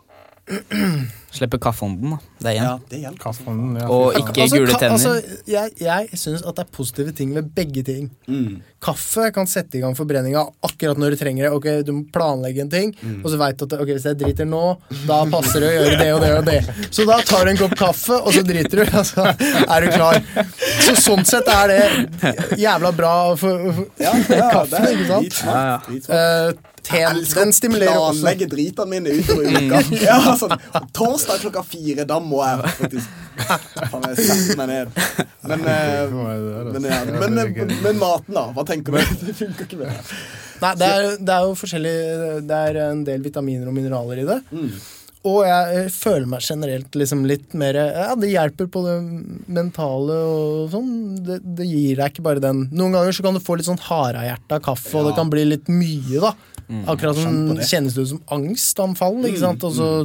Slipper kaffeånden, da. Det er Ja, igjen. det hjelper. Kaffen, ja. Og ikke Altså, gule ka- tenner. Altså, jeg jeg syns at det er positive ting ved begge ting. Mm. Kaffe kan sette i gang forbrenninga akkurat når du trenger det. Ok, Du må planlegge en ting, Mm. og så vet du at ok, hvis jeg driter nå, da passer det å gjøre det og det og det. Så da tar du en kopp kaffe, og så driter du, og så er du klar. Så sånn sett er det jævla bra for, for Ja, ja, kaffen, det er ikke sant? dritsmart. Ja, ja. Eh, dritsmart. teen, Jeg elsker den å stimulerer også. planlegge dritene mine utover i uka. Ja, sånn, torsdag klokka fire, da må jeg faktisk faen, jeg setter meg ned. Men, eh, men, ja, men, eh, men maten, da? Hva tenker du? Det funker ikke med. Nei, det er, det er jo forskjellig. Det er en del vitaminer og mineraler i det. Mm. Og jeg føler meg generelt liksom litt mer Ja, det hjelper på det mentale og sånn. Det, det gir deg ikke bare den. Noen ganger så kan du få litt sånn harehjerta kaffe, og Ja. det kan bli litt mye, da. Akkurat som kjent på det. kjennes det ut som angstanfall, ikke sant? Og så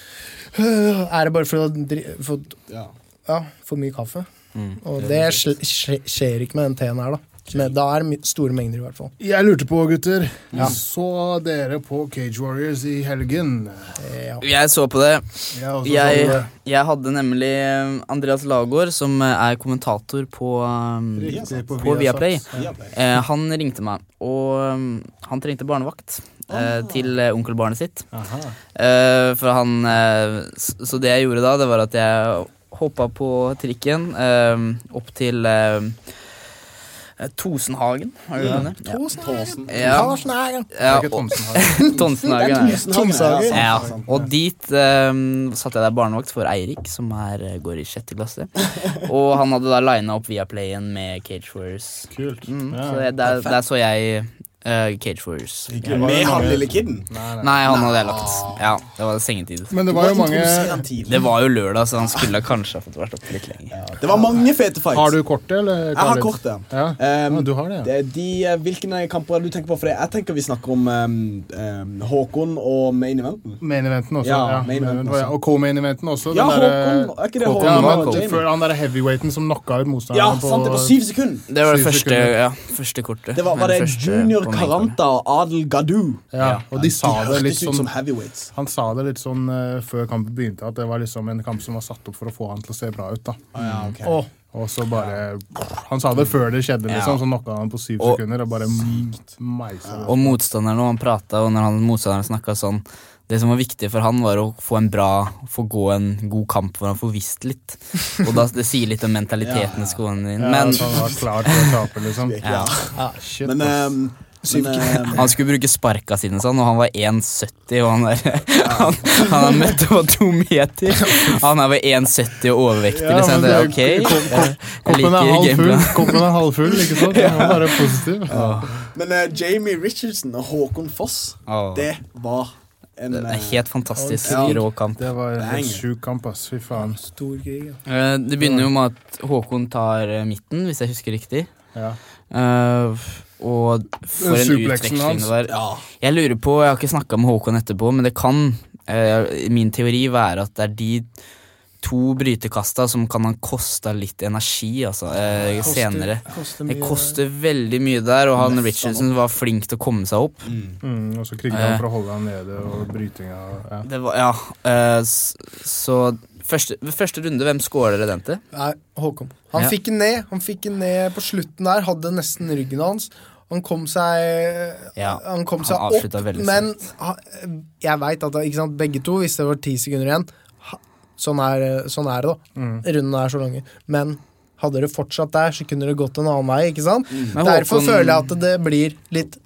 øh, er det bare for å dri for, Ja. ja, for mye kaffe. Og det skje- skje- skjer ikke med den teen her, da. Men da er det my- store mengder, i hvert fall. Jeg lurte på, gutter. Så dere på Cage Warriors i helgen? Ja. Jeg så på det. Jeg, også så Jeg, det. jeg hadde nemlig eh, Andreas Lagård, som eh, er kommentator på, um, Riktig, på på Viaplay. Ja, Eh, han ringte meg, og um, han trengte barnevakt eh, til eh, onkelbarnet sitt. Aha. Eh, for han eh, s- Så det jeg gjorde da, det var at jeg hoppa på trikken eh, opp til eh, Tosenhagen. Har du hørt det? Tåsen. Ja. Tosenhagen. Ja, Det er ikke og- Thomsen her. Tonsenhagen. er det. Tomsager. Ja, sant, sant. og dit um, satt jeg der barnevakt for Eirik, som er, eh, går i sjette klasse. Og han hadde da lina opp Viaplayen med Cage Warriors. Kult. Mm, Ja. så jeg, der, der så jeg Uh, Cage Warriors. Ikke med han lille kidden. Nei, nei. Nei, han hadde jeg lagt. Ja, det var sengetid. Men det var jo mange Det var jo lørdag, så han skulle kanskje ha fått vært oppe litt lenger. Ja, det var mange fete fights. Har du kortet, eller? Jeg har kortet. Ja, um, ja du har det, ja. det de, hvilke kamper du tenker på? For jeg tenker vi snakker om um, um, Håkon og main eventen. Main eventen også, Ja, ja. main eventen også. Og co-main eventen også. Ja, den der, Håkon, er ikke det Håkon, Håkon ja, og men Jamie? før han der heavyweighten som knocka ut Ja, motstanderen på... sant, det var syv sekunder. Det var det Syv første, sekunder. ja, første kortet. Det var, var det Men første Junior på main Karanta og Adel Gadou. Ja, og de sa De det litt hørtes ut sånn... som heavyweights. Han sa det litt sånn uh, før kampen begynte, at det var liksom en kamp som var satt opp for å få han til å se bra ut, da. Ah, ja, ok. Åh, Og så bare... Han sa det før det skjedde, liksom, Ja. så knocka han på syv Og- sekunder, og bare meisa. Og motstanderen, når han pratet, og når han motstanderen snakket sånn, det som var viktig for han var å få en bra, få gå en god kamp hvor han får visst litt. Og da, det sier litt om mentaliteten i skolen din. Ja, Men så han var klar til å tape, liksom. ja, ja. Shit, Men, ass. um, men um, han skulle bruke sparka sine sånn, og han var én sytti, og han der, han, han møtte på to meter. Han er ved én sytti og overvektig, Ja, liksom. men Det er det- ok. Jeg, jeg Koppen er liker halv full, gameplay. koppen er halvfull, ikke sant? Det var bare positiv. men uh, Jamie Richardson og Håkon Foss, Åh. det var en Det er uh, helt fantastisk Ja. rå kamp. Det var en Bang. helt sjuk kamp, ass. Fy faen. Stor krig, ja. Eh, Det begynner jo med at Håkon tar eh, midten, hvis jeg husker riktig. Ja. Eh, og for en Suplexen utveksling hans. det var. Ja, Jeg lurer på, jeg har ikke snakket med Håkon etterpå, men det kan eh, min teori være at det er de to brytekasta som kan ha kostet litt energi, altså, eh, Koster- senere. koster Det mye- koster veldig mye der, og han Nesten Richardson var flink til å komme seg opp. Mm, og så kriget Eh. han for å holde han nede, og brytinga. Ja. Det var, ja, eh, s- så første, første runde, hvem skårer dere den til? Nei, Håkon. Han Ja. fikk den ned. Han fikk den ned på slutten der, hadde nesten ryggen hans. Han kom seg Ja, Han kom han seg avsluttet opp, veldig men ha- jeg vet at ikke sant, begge to visste det var ti sekunder igjen. Ha- Sånn er, sånn er det, da. Mm. Rundene er så lange. Men hadde det fortsatt der, så kunne det gått en annen vei. Ikke sant? Men Derfor Håkon- føler jeg at det blir litt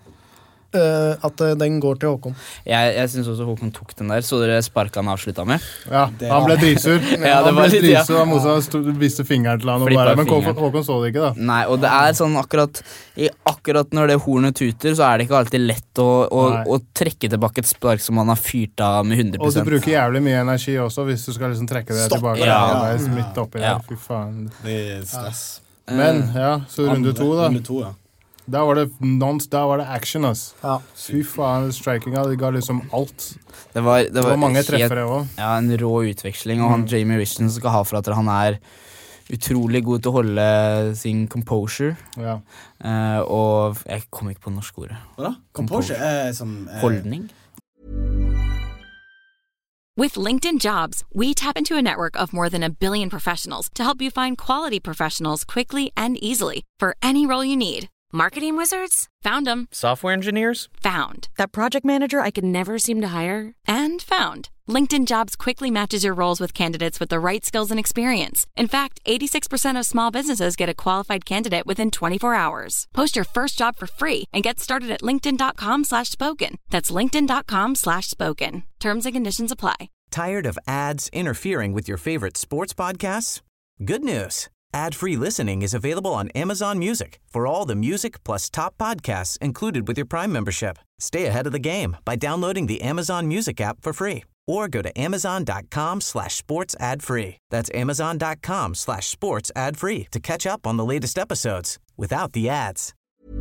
øh, At øh, den går til Håkon. Jeg, jeg synes også Håkon tok den der. Så dere sparket han avsluttet med? Ja, han ble dritsur. Ja, det han var ble litt, ja. dritsur, han motsatt, stod, viste fingeren til han og Flippet bare, men Håkon, fingeren. Håkon så det ikke, da. Nei, og det er sånn akkurat i, Akkurat når det hornet tuter, så er det ikke alltid lett å, å, Nei. å trekke tilbake et spark som man har fyrt av med hundre Og du prosent. bruker jævlig mye energi også, hvis du skal liksom trekke det Stopp. tilbake. Ja. halvveis midt oppi Ja. der, fy faen. det er stress. Men, ja, så runde to, da. Runde to, ja. Da var det nons, da var det action, ass. Ja. Fy faen, strikinga, det ga liksom alt. Det var, det Det var, var mange helt- treffere også. Ja, en rå utveksling, og han Jamie Richardson skal ha for at han er utrolig god til å holde sin composure. Ja. Eh, og jeg kom ikke på det norske ordet. Hva da? Composure er som eh, Holdning? With LinkedIn Jobs, we tap into a network of more than a billion professionals to help you find quality professionals quickly and easily for any role you need. Marketing wizards? Found them. Software engineers? Found. That project manager I could never seem to hire? And found. LinkedIn Jobs quickly matches your roles with candidates with the right skills and experience. In fact, eighty-six percent of small businesses get a qualified candidate within twenty-four hours. Post your first job for free and get started at linkedin.com slash spoken. That's linkedin.com slash spoken. Terms and conditions apply. Tired of ads interfering with your favorite sports podcasts? Good news. Ad-free listening is available on Amazon Music for all the music plus top podcasts included with your Prime membership. Stay ahead of the game by downloading the Amazon Music app for free or go to amazon.com slash sports ad free. That's amazon.com slash sports ad free to catch up on the latest episodes without the ads.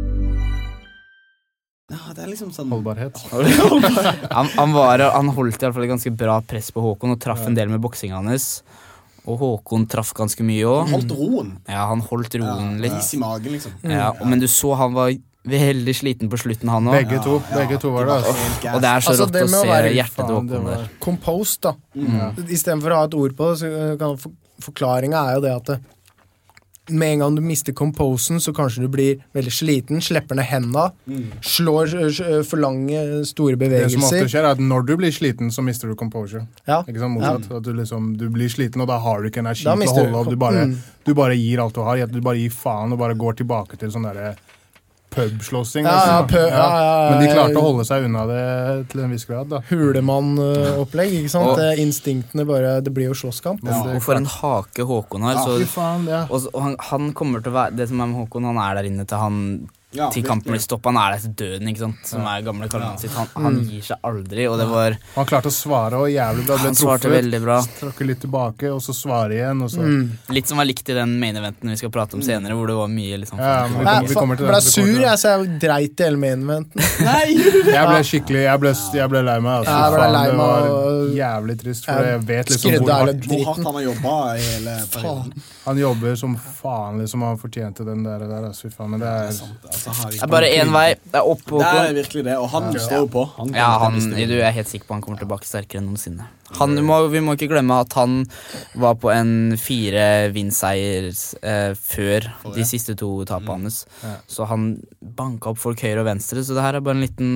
Ja, det er liksom sånn Holdbarhet. han, han, var, han holdt i hvert fall et ganske bra press på Håkon og traff en del med boksingen hans. Og Håkon traff ganske mye Han også. holdt roen. Ja, han holdt roen Ja, litt. is i magen, liksom. Ja, og- men du så han var veldig sliten på slutten, han også. Begge to, begge to var det, altså. helt gas. Og det er så Altså, rått det å med å se være- hjertet til faen, det Håkon var- der. Compost, da. Mm. I stedet for å ha et ord på det, så kan for, forklaringa er jo det at det, med en gang du mister composen, så kanskje du blir veldig sliten, slipper ned henda, slår øh, for lange, store Det som ofte bevegelser. skjer er at når du blir sliten, så mister du composure. Ja. Ikke sant, motsatt. At du liksom, du blir sliten, og da har du ikke energi Da til å mister du holde opp. Du kom- bare, Mm. du bare gir alt du har. Du bare gir faen og bare går tilbake til sånn derre pubslåssing. Ja, ja, altså. pø- ja, ja, ja, Men de ja. klarte å holde seg unna det til en viss grad, da. Hulemann-opplegg, ikke sant? Og- Det instinktene bare Det blir jo slåsskamp. Men det- Og for en hake Håkon har. Så, Fy faen, ja. og, og han, han kommer til å være Det som er med Håkon, han er der inne til han Ja, til kampen blir stoppet. Han er der til døden, ikke sant? Som er gamle kallenavnet sitt. Han, han gir seg aldri, og det var... Han klarte å svare, og jævlig bra. Han svarte veldig bra. Tråkker litt tilbake, og så svare igjen, og så... Mm. Litt som var likt i den main-eventen vi skal prate om senere, hvor det var mye liksom... Ja, men vi, kom, vi kommer til ble det. sur, jeg, så jeg dreit i hele main-eventen. Nei! Jeg ble skikkelig, jeg ble, jeg ble lei meg, altså. Jeg ble lei meg, det var jævlig trist, for jeg vet liksom hvor hardt, hvor hardt han har jobbet i hele perioden. Han jobber som faen, liksom, han fortjente den der, der altså, faen, men det er... Altså, det er bare en vei, det er opp og opp. Det er virkelig det, og han ja. står jo på. Han ja, han, du er helt sikker på han kommer tilbake sterkere enn noensinne. Han, må, vi må ikke glemme at han var på en fire vinnseier eh, før de siste to tapene hans. Mm. Ja. Så han banket opp folk høyre og venstre, så det her er bare en liten...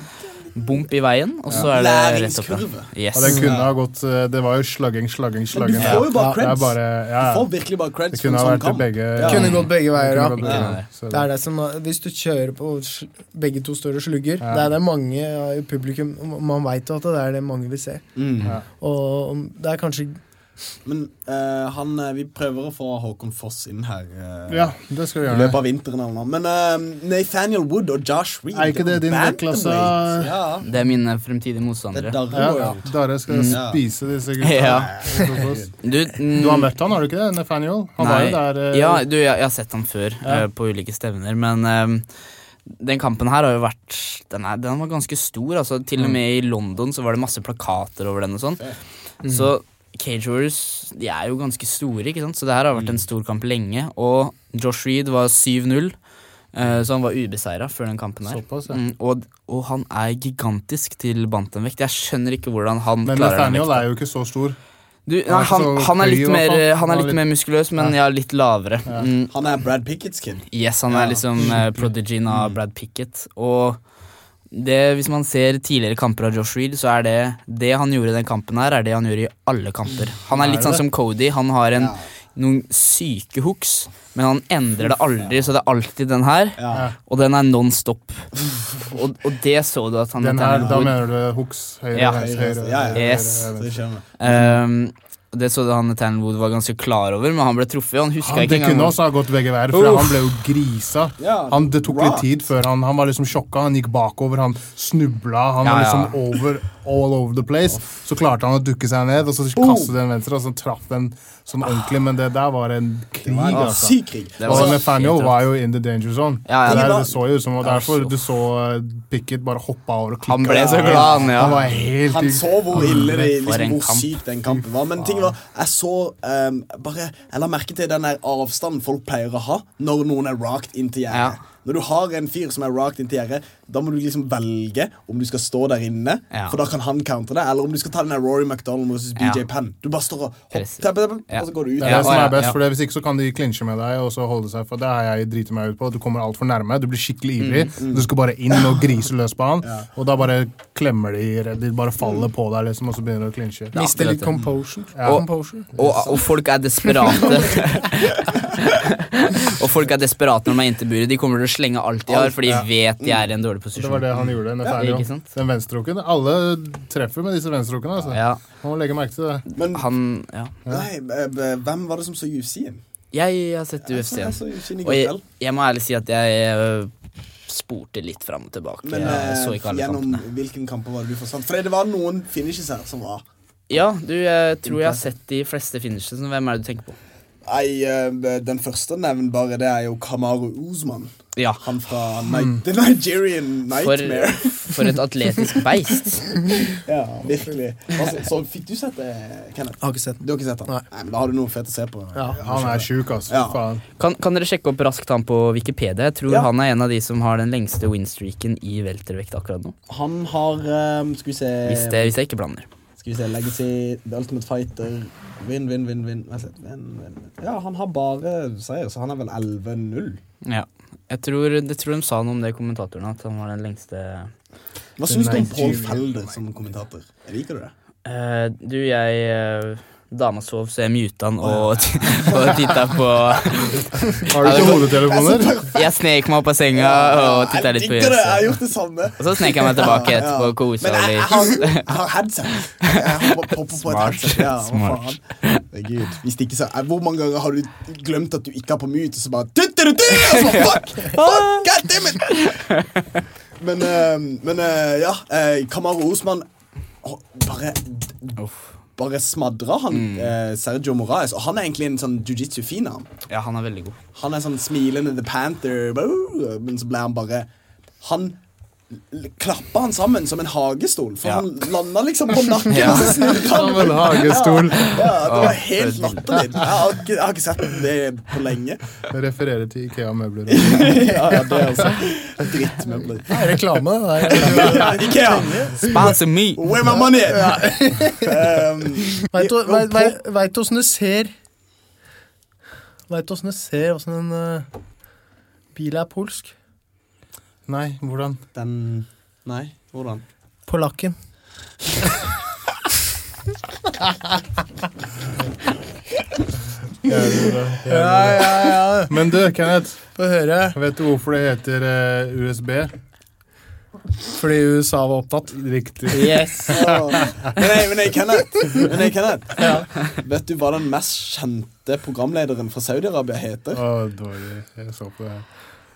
bump i veien, og så er det rett opp. Yes. Ja, den kunne ha gått, det var jo slagging, slagging, slagging. Men du får jo bare creds. Bare, ja. Du får virkelig bare creds. Det kunne ha vært sånn begge. Det kunne gått begge veier, ja. Begge ja. veier. Det er det som, hvis du kjører på begge to større slugger, ja. det er det mange i publikum, man vet jo at det er det mange vil se. Mm. Ja. Og det er kanskje... Men uh, han, vi prøver å få Håkon Foss inn her uh, ja, det skal vi gjøre i løpet av vinteren eller noe. Men uh, Nathaniel Wood og Josh Reed er ikke det din vektklasse? Ja. Det er mine fremtidige motstandere. Det er Darre, ja. Darre skal mm. spise disse gutta. Ja. du, mm, du har møtt han, har du ikke det? Nathaniel? Han nei. Var jo der, uh, ja, du, jeg, jeg har sett han før ja. uh, på ulike stevner, men uh, den kampen her har jo vært den, er, den var ganske stor, altså, til og med i London så var det masse plakater over den og sånn. Mm. Så Cage Warriors, de er jo ganske store, ikke sant? Så det her har vært en stor kamp lenge. Og Josh Reed var syv null, uh, så han var ubeseiret før den kampen her. Såpass, ja. mm, og, og han er gigantisk til bantamvekt. Jeg skjønner ikke hvordan han men klarer den vekta. Men Nathaniel er jo ikke så stor. Du, nei, han, han, er litt mer, han er litt mer muskuløs, men ja, litt lavere. Ja. Mm. Han er Brad Pickett's kid. Yes, han er liksom uh, prodigyen av Brad Pickett. Og det, hvis man ser tidligere kamper av Josh Reed, så er det det han gjorde i den kampen her, er det han gjør i alle kamper. Han er litt sånn som Cody. Han har en, noen syke hooks, men han endrer det aldri, så det er alltid den her, og den er non-stop. Og, og det så du at han... Den her, da mener du hooks, høyre, ja. høyre, høyre, ja, ja. Yes. Um, det så det han Nathaniel Wood var ganske klar over, men han ble truffet. Han husker han, ikke det engang. kunne også ha gått begge veier, for uh. han ble jo grisa. Han, det tok litt tid før han, han var liksom sjokka, han gikk bakover, han snubla, han ja, var liksom ja. over, all over the place. Så klarte han å dukke seg ned, og så kastet den venstre, og så traff den sånn ordentlig, men det der var en krig, det var en altså. Syk krig. Og Nathaniel var jo in the danger zone. Ja, ja. Det, det så jo ut som, og derfor du så Pickett bare hoppe over og klikke. Han ble så glad, han, ja. Han var helt... Han så hvor ille det, liksom, hvor sykt den kampen var. Men ting var, jeg så um, bare, jeg la merke til den der avstanden folk pleier å ha når noen er rocked inn til gjerdet. Ja. Når du har en fyr som er rocked inn til gjerdet, da må du liksom velge om du skal stå der inne, ja. For da kan han counter det, eller om du skal ta den der Rory McDonald versus B J ja. Penn. Du bare står og hopper, ja. Og så går du ut. Det er det som er best, for hvis ikke så kan de klinsje med deg, og så holde seg, for det har jeg driter meg ut på. Du kommer alt for nærme, du blir skikkelig ivrig, mm, mm. du skal bare inn og grise løs på han, ja. Og da bare klemmer de, de bare faller på deg, liksom, og så begynner de å klinsje. Ja, mister litt composure. Ja. Og, og, og folk er desperate. Og folk er desperate når de er inntilburet. De kommer til å slenge alt de har, for de vet de er i en dårlig posisjon. Det var det han gjorde, Nathaniel. Ja, den venstrehoken. Alle treffer med disse venstrehokene, altså. Ja. Man må legge merke til det. Men han, ja. Nei, hvem var det som så U F C-en? Jeg har sett U F C-en. Og jeg, jeg må ærlig si at jeg spurte litt frem og tilbake. Men jeg så ikke alle gjennom kampene. Hvilken kamper var det du forsvant? For det var noen finishes her som var... Ja, du, jeg tror jeg har sett de fleste finishes. Hvem er det du tenker på? Nei, den første nevn bare, det er jo Kamaru Usman. Ja. Han fra Night, The Nigerian Nightmare. For, for et atletisk beist. Ja, virkelig. Altså, så fikk du sett det, Kenneth? Jeg har ikke sett Du har ikke sett han? Nei. Nei, men da har du noe fett å se på. Ja, han er syk, altså. Ja. Faen. Kan, kan dere sjekke opp raskt han på Wikipedia? Jeg tror ja. Han er en av de som har den lengste winstreaken i weltervekt akkurat nå. Han har, um, skal vi se... Hvis, det, hvis jeg ikke blander. Skal vi se, Legacy, The Ultimate Fighter, vinn, vinn, vinn, vinn, vinn, vinn. Ja, han har bare seier, så han er vel elleve null. Ja, jeg tror, jeg tror de sa noe om det i kommentatoren, at han var den lengste... Hva synes du om Paul Felder som kommentator? Liker du det? Uh, du, jeg... Uh, dama sov, så jeg mutet han og, og tittet på... Har du ikke hodetelefoner? Jeg snek meg opp av senga og tittet litt på Jeg digger det, jeg har gjort det samme. Og så snek jeg meg tilbake etterpå og koset. Men jeg, jeg, har, jeg har headset. Jeg har på, på, på et headset. Ja, hva faen. Herregud, hvis det ikke så hvor mange ganger har du glemt at du ikke er på mute og så bare du-du-du-du, og så fuck, fuck, goddammit men, uh, men uh, ja uh, Kamaru Usman oh, bare bare smadret han mm. uh, Sergio Moraes, og han er egentlig en sånn jiu-jitsu-fin han. Ja, han er veldig god. Han er sånn smilende The Panther, men så ble han bare han klappa han sammen som en hagestol for ja. Han landa liksom på nakken ja. Og så snurret han som en hagestol ja, ja, det var helt latterlig jeg har ikke, jeg har ikke sett det på lenge jeg refererer til IKEA-møbler ja, ja, det er også drittmøbler det er reklame ja, IKEA sponsor me where my money ja. um, vet du vet, vet, vet du hvordan det ser vet du hvordan det ser hvordan en uh, bil er polsk Nei, hvordan? Den... Nei, hvordan? Polakken. ja, ja, ja, ja. Men du, Kenneth, få høre. Vet du hvorfor det heter uh, U S B? Fordi U S A var opptatt. Riktig. Yes. oh. Men nei, men nei, Kenneth. Men nei, Kenneth. Ja. Vet du hva den mest kjente programlederen fra Saudi-Arabia heter? Åh, oh, dårlig. Jeg så på det her.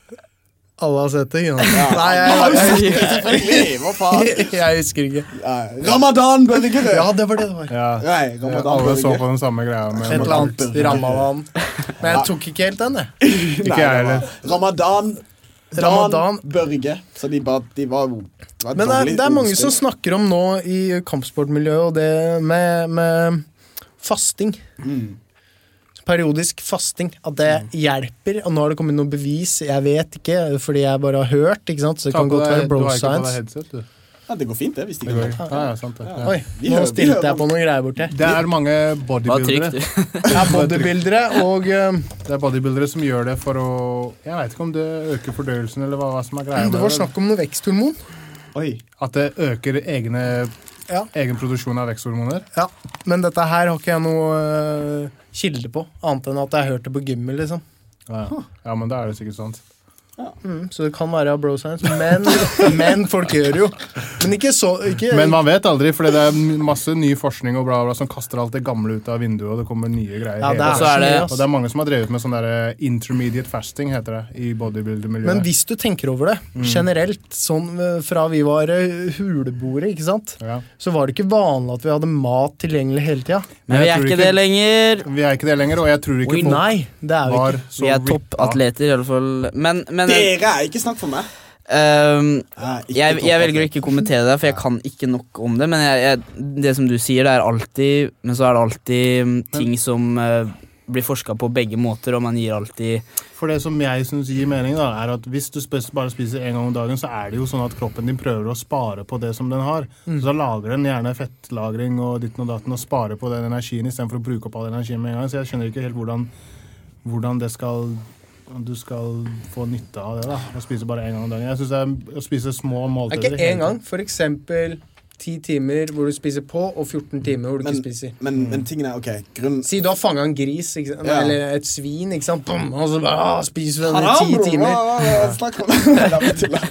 Alle har sett det, ja. ja. Nei, jeg, jeg, jeg, jeg, jeg, hva faen? Jeg husker ikke. Ja. Ramadan Burgere. Ja, det var det det var. Ja. Nei, Ramadan Alle Burgere. så på den samme greia. Med Et eller annet Ramadan. Men jeg tok ikke helt den, jeg. Ikke jeg heller. Ramadan, Ramadan Burger. Så de, bare, de var, var Men det er, det er mange som snakker om nå i kampsportmiljøet, og det med, med fasting. Mm. Periodisk fasting, at det hjelper, og nå har det kommet noen bevis, jeg vet ikke, fordi jeg bare har hørt, ikke sant, så det kan godt være bro science. Headset, du. Ja, det går fint det, hvis de det går. Ja, ja, sant det. Ja. Oi, nå hører, stilte jeg på noen greier borte. Det er mange bodybuildere. Ja, bodybuildere, og... Um, det er bodybuildere som gjør det for å... Jeg vet ikke om det øker fordøyelsen, eller hva, hva som er greia. Det var snakk om noe veksthormon. Oi. At det øker egne, ja. Egen produksjon av veksthormoner. Ja, men dette her har ikke jeg noe uh, kilde på, annet enn at jeg har hørt det på gymmet, liksom. Ja, ja. Ja, men da er det sikkert sant. Ja. Mm, så det kan være bro science, men, men folk gjør jo. Men ikke så... Ikke, men man vet aldri, for det er masse ny forskning og bla bla som kaster alt det gamle ut av vinduet, og det kommer nye greier. Ja, det er, så er det, og det er mange som har drevet med sånn der intermediate fasting, heter det, i bodybuilder-miljøet. Men hvis du tenker over det, mm. generelt, sånn fra vi var huleboere, ikke sant? Ja. Så var det ikke vanlig at vi hadde mat tilgjengelig hele tiden. Men vi er ikke, ikke det lenger. Vi er ikke det lenger, og jeg tror ikke Oi, folk nei, det er vi var ikke. så Vi er toppatleter i alle fall. Men, men Dere er ikke snakk for meg. Um, jeg, jeg velger å ikke kommentere det, for jeg kan ikke nok om det. Men jeg, jeg, det som du sier, det er alltid Men så er det alltid ting som uh, blir forsket på begge måter, og man gir alltid For det som jeg synes gir mening da, er at hvis du bare spiser en gang om dagen, så er det jo sånn at kroppen din prøver å spare på det som den har. Mm. Så da lager den gjerne fettlagring og ditten og datten og sparer på den energien i stedet for å bruke opp all energien med en gang. Så jeg skjønner ikke helt hvordan, hvordan det skal du skal få nytte av det da, å spise bare en gang om dagen. Jeg synes det er å spise små måltider. Ikke en gang, for eksempel ti timer hvor du spiser på, og fjorten timer hvor du men, ikke spiser. Men, mm. men tingene er, ok, grunn... Si du har fanget en gris, ikke sant? Ja. Eller et svin, ikke sant? Bum, og så bare, ah, spiser du den i ti timer. Hva, hva, hva, snakk om det. Det er til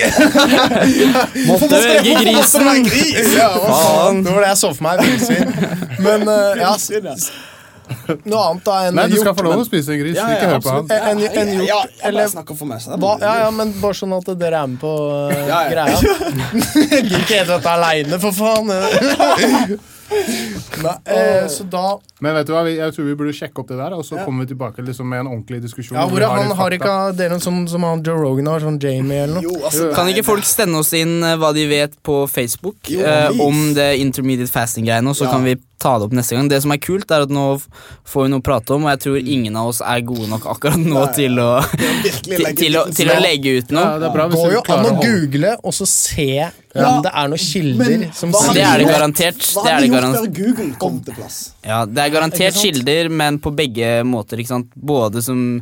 det. Måtte velge grisen. Gris? Ja, hva faen? Det var det jeg så for meg, vildsvin. Men, uh, ja... Noe annet da enn Nei, du skal hjort, få lov men... å spise en gris, ja, ja, ikke hør på han. En, en, en hjort, ja, jeg bare eller... snakker for meg, så Hva, ja, ja, men bare sånn at dere er med på uh, ja, ja. greia. Jeg gir ikke helt dette alene, for faen. Nei, eh, så da... Men vet du hva, jeg tror vi burde sjekke opp det der, og så ja. kommer vi tilbake liksom med en ordentlig diskusjon. Ja, hvor er han har ikke dere som, som han Joe Rogan har, sånn Jamie eller noe? Jo, altså, kan ikke folk stende oss inn uh, hva de vet på Facebook jo, uh, om det intermediate fasting-greiene, og så ja. kan vi ta det opp neste gang. Det som er kult er at nå får vi noe å prate om, og jeg tror ingen av oss er gode nok akkurat nå Nei, til, å, til, til, å, til å legge ut noe. Ja, det er bra, går jo an å google, og så se om ja. det er noen kilder men, som det er det garantert. Hva har de garant... gjort før Google kom til plass? Ja, det er garantert kilder, men på begge måter, ikke sant? Både som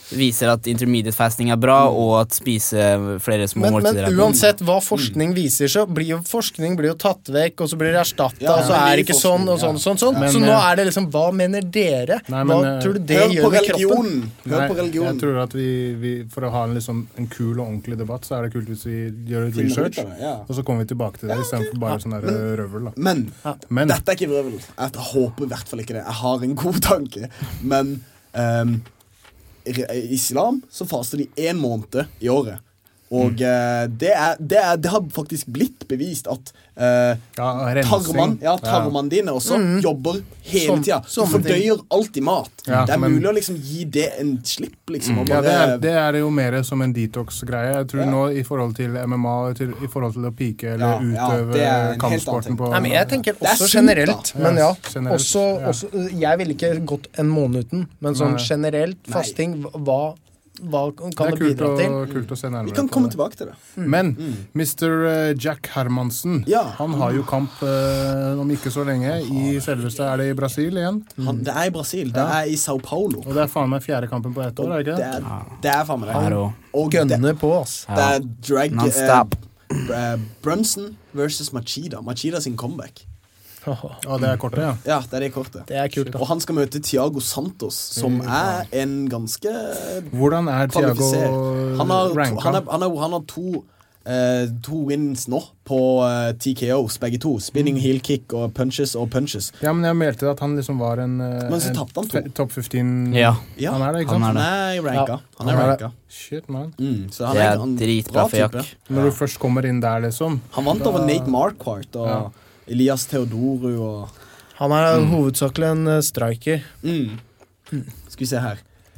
viser at intermediate fasting er bra, og at spise flere små men, måltider er men bra. uansett hva forskning viser, så blir jo forskning blir jo tatt vekk, og så blir det erstattet, Ja, og så ja, er det ikke sånn, og sånn, sånn, sånn. Men, så nå eh, er det liksom, hva mener dere? Nei, Hva men, eh, tror du det Hør på gjør med kroppen? religionen. Hør Nei, på religionen. jeg tror at vi, vi for å ha en liksom, en kul og ordentlig debatt, så er det kult hvis vi gjør et Finner ut research, av det, ja. og så kommer vi tilbake til det, i stedet for bare sånn der røvel da. Men, Men, dette er ikke vrøvel. Jeg håper i hvert fall ikke det. Jeg har en god tanke. Men um, i islam så faster de en måned i året. Og Mm. uh, det, er, det, er, det har faktisk blitt bevist at uh, ja, rensing. tarmene ja, tarmene dine også jobber hele Som- tida. Du sånne ting. fordøyer alltid mat. Ja, det er men- mulig å liksom gi det en slipp, liksom. Og Ja, bare, det er, det er jo mer som en detox-greie. Jeg tror Ja. nå i forhold til M M A, til, i forhold til å pike eller Ja, ja, utøve det er en helt annen kampsporten ting. på... Nei, men jeg tenker Det er også sunt, generelt, da. men ja, Ja, generelt, også, ja. også, jeg ville ikke gått en måned uten, men sånn Nei. generelt Nei. fasting, hva, hva kan Det er det kult bidra å, til? kult å se nærmere vi kan på komme det. tilbake til det. Men mister Jack Hermansen, Ja. han har jo kamp eh, om ikke så lenge i selveste, er det i Brasil igjen? Han, det er i Brasil. Det Ja. er i Sao Paulo. Og det er faen meg fjerde kampen på ett år, er det ikke Det det? er, det er faen meg det. Her og- Og det, Gønne på, ass. det er drag eh, Non-stop. eh, Brunson versus Machida. Machida sin comeback. Ja, det er kortet, ja. Ja, det er det kortet. Det er kult, da. Og han skal møte Thiago Santos, som er en ganske Hvordan er Thiago kvalifisert. Han har, to, ranka? han, er, han, er, han har to eh, to wins nå på eh, T K Os, begge to. Spinning heel kick og punches og punches. Ja, men jeg meldte at han liksom var en, eh, Men så en tapte han to. fe- topp femten. Ja. Ja, Han er det, ikke han sant? er Han er ranka. Han er Han er ranka. Shit, man. Mm, så han Det er en dritbra for type. Jack. Når du først kommer inn der, liksom. Han vant over Nate Marquardt og Ja. Elias Theodoru og Han er hovedsakelig en eh, striker. mm. Skal vi se her.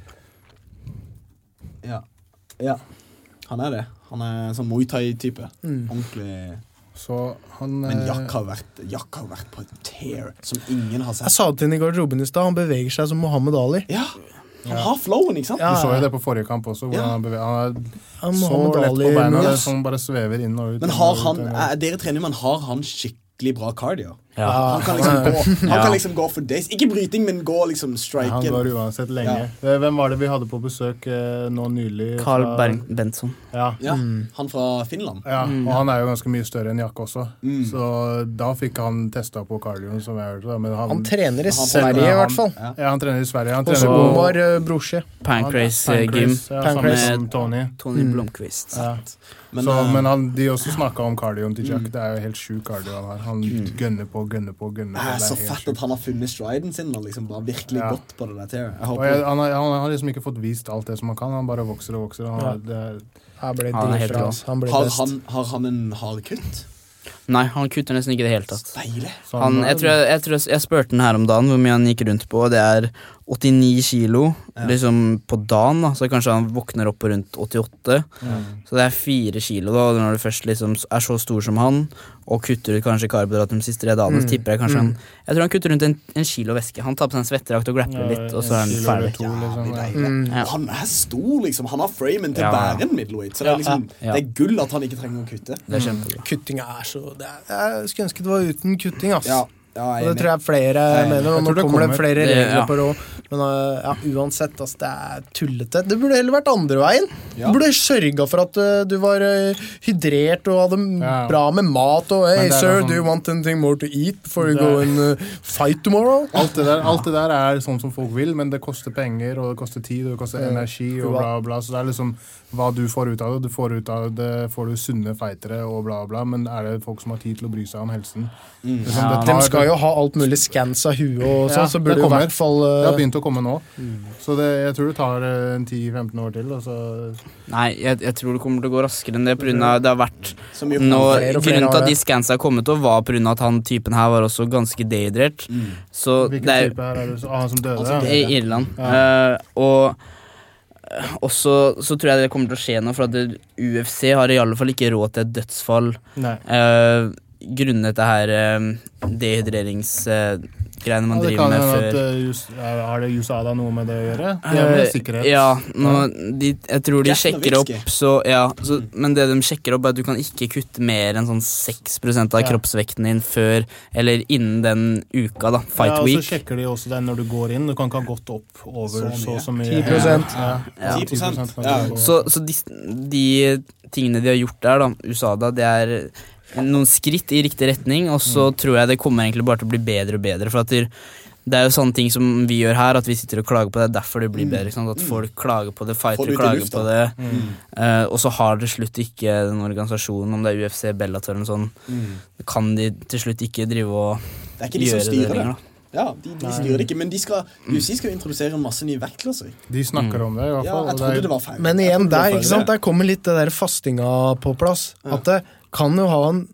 Ja. Ja. Han er det. Han er en sånn Muay Thai-type. Ordentlig. Så han Men eh, Jack har vært, Jack har vært på en tear som ingen har Jeg sett. sa det til ham i garderoben i stad, han beveger seg som Mohammed Ali. Ja, han har flowen, ikke sant? Ja. Du så jo det på forrige kamp også, hvor Ja. han, beveger, han er Han så Mohammed lett Ali på beina, moves. det er som bare svever inn og ut. Men inn har og ut, han, inn og ut. er, dere trener, men har han skikkelig bra cardio? Ja. Han kan liksom gå, han Ja. kan liksom gå for days. Ikke bryting, men gå liksom Han striken. går uansett lenge. Eh, Hvem var det vi hadde på besøk eh, nå nylig? Carl fra- Berg Bentson. Ja. Ja, han fra Finland. Ja, og han er jo ganske mye større enn Jack også. Mm. Så da fikk han testa på cardioen, som jeg hørte. da, Men han, Han trener i Han- Sverige, i hvert fall. Ja. Ja, han trener i Sverige. Han Og så trener på Omar uh, Brosje. Pancrase han- eh, Gym. Pancrase, Ja, Pancrase. sammen med Tony. Tony Blomqvist. Ja. Men, så, eh, men han, de også snakka om cardioen til Jack. Det er jo helt sjuk cardio han har. Han gønner på, gønner på, gønner på. det er så helt fett sjukt. at han har funnet striden sin og liksom bare virkelig Ja. gått på det der tear. Jeg Og håper jeg, han, har, han har liksom ikke fått vist alt det som han kan. Han bare vokser og vokser. Han, har- det er, Han ble Han er helt dritbra, rå. ass. Han ble har, best. han, har han en hard kutt? Nei, han kutter nesten ikke i det hele tatt. Deilig. så Han, jeg, tror jeg, jeg, tror jeg, jeg spurte den her om dagen hvor mye han gikk rundt på, og det er åttini kilo Ja. liksom på dagen, da, så kanskje han våkner opp på rundt åttiåtte. Så det er fire kilo da, og når du først liksom er så stor som han, og kutter ut kanskje karbohydrat de siste tre dagene, så tipper jeg kanskje han Jeg tror han kutter rundt en, en kilo væske. Han tar på seg en svetterakt og grappler litt, og så er han kilo ferdig. eller to, liksom, ja. Deilig. Ja. Og han er stor, liksom. Han har framen til å Ja, ja. være en middleweight. Så det er liksom Ja. Det er gull at han ikke trenger å kutte. Det er kjempebra. Kutting er så det er, Jeg skulle ønske det var uten kutting, ass. Ja, ja, Og jeg er det tror jeg flere Jeg- mener, og jeg nå tror det kommer det kommer. flere Det- regler ja. på rå. Men uh, ja, uansett, ass, det er tullete. Det burde heller vært andre veien. Ja. Du burde sørga for at uh, du var uh, hydrert og hadde Ja. bra med mat. Og Men hey, det er sir, sånn- do you want anything more to eat before you Det go er- and uh, fight tomorrow? Alt det, der, alt det der er sånn som folk vil, men det koster penger, og det koster tid, og det koster energi, og bla, bla. Så det er liksom hva du får ut av det. Du får ut av det, får du sunne feitere og bla, bla. Men er det folk som har tid til å bry seg om helsen? Liksom, Ja. det tar- De skal jo ha alt mulig scans av huet og sånn, Ja, så det burde det i kommer. hvert fall uh, Det har begynt å komme nå. Så det, jeg tror det tar eh, en ti femten år til. Og så Nei, jeg, jeg tror det kommer til å gå raskere enn det, på grunn av det har vært Så mye nå, flere og flere grunnen til har at de det. scansa har kommet til, var på grunn av at han typen her var også ganske dehydrert. Så Hvilken det er type her er det? Ah, han som døde? Han som ja. i Irland. Eh, og eh, også så tror jeg det kommer til å skje noe, for at det, U F C har i alle fall ikke råd til et dødsfall Nei. uh, grunnet det her uh, dehydrerings... Uh, greiene man Ja, det driver kan med hende før. at, uh, Jus- er- Har det U S A da noe med det å gjøre? Det er med Eh, sikkerhet. Ja, nå, de, jeg tror de Jet sjekker opp Nowitzki. så, ja, så, Men det de sjekker opp er at du kan ikke kutte mer enn sånn seks prosent av Ja. kroppsvekten din før, eller innen den uka da, fight Ja, og så week. sjekker de også det når du går inn. Du kan ikke ha gått opp over Så så mye. så mye. ti prosent. Ja, Ja. ti prosent. kan Ja. du gå. Så, så de, de tingene de har gjort der da, U S A da, det er noen skritt i riktig retning, og så Mm. tror jeg det kommer egentlig bare til å bli bedre og bedre, for at det, det er jo sånne ting som vi gjør her, at vi sitter og klager på det, det er derfor det blir bedre, ikke sant? At folk klager på det, Får fightere det ut i klager lufta. på det, Mm. eh, og så har til slutt ikke den organisasjonen, om det er U F C, Bellator eller sånn, kan de til slutt ikke drive og Det er ikke de som gjøre det styrer det. lenger da. Ja, de, de styrer det ikke, men de skal, U F C skal jo introdusere en masse nye vektklasser. De snakker om det, i hvert Ja, fall. jeg og trodde det det var feil. Men Jeg igjen, trodde det var der, feil. ikke sant? Der kommer litt det der fastinga på plass. At det kan jo ha en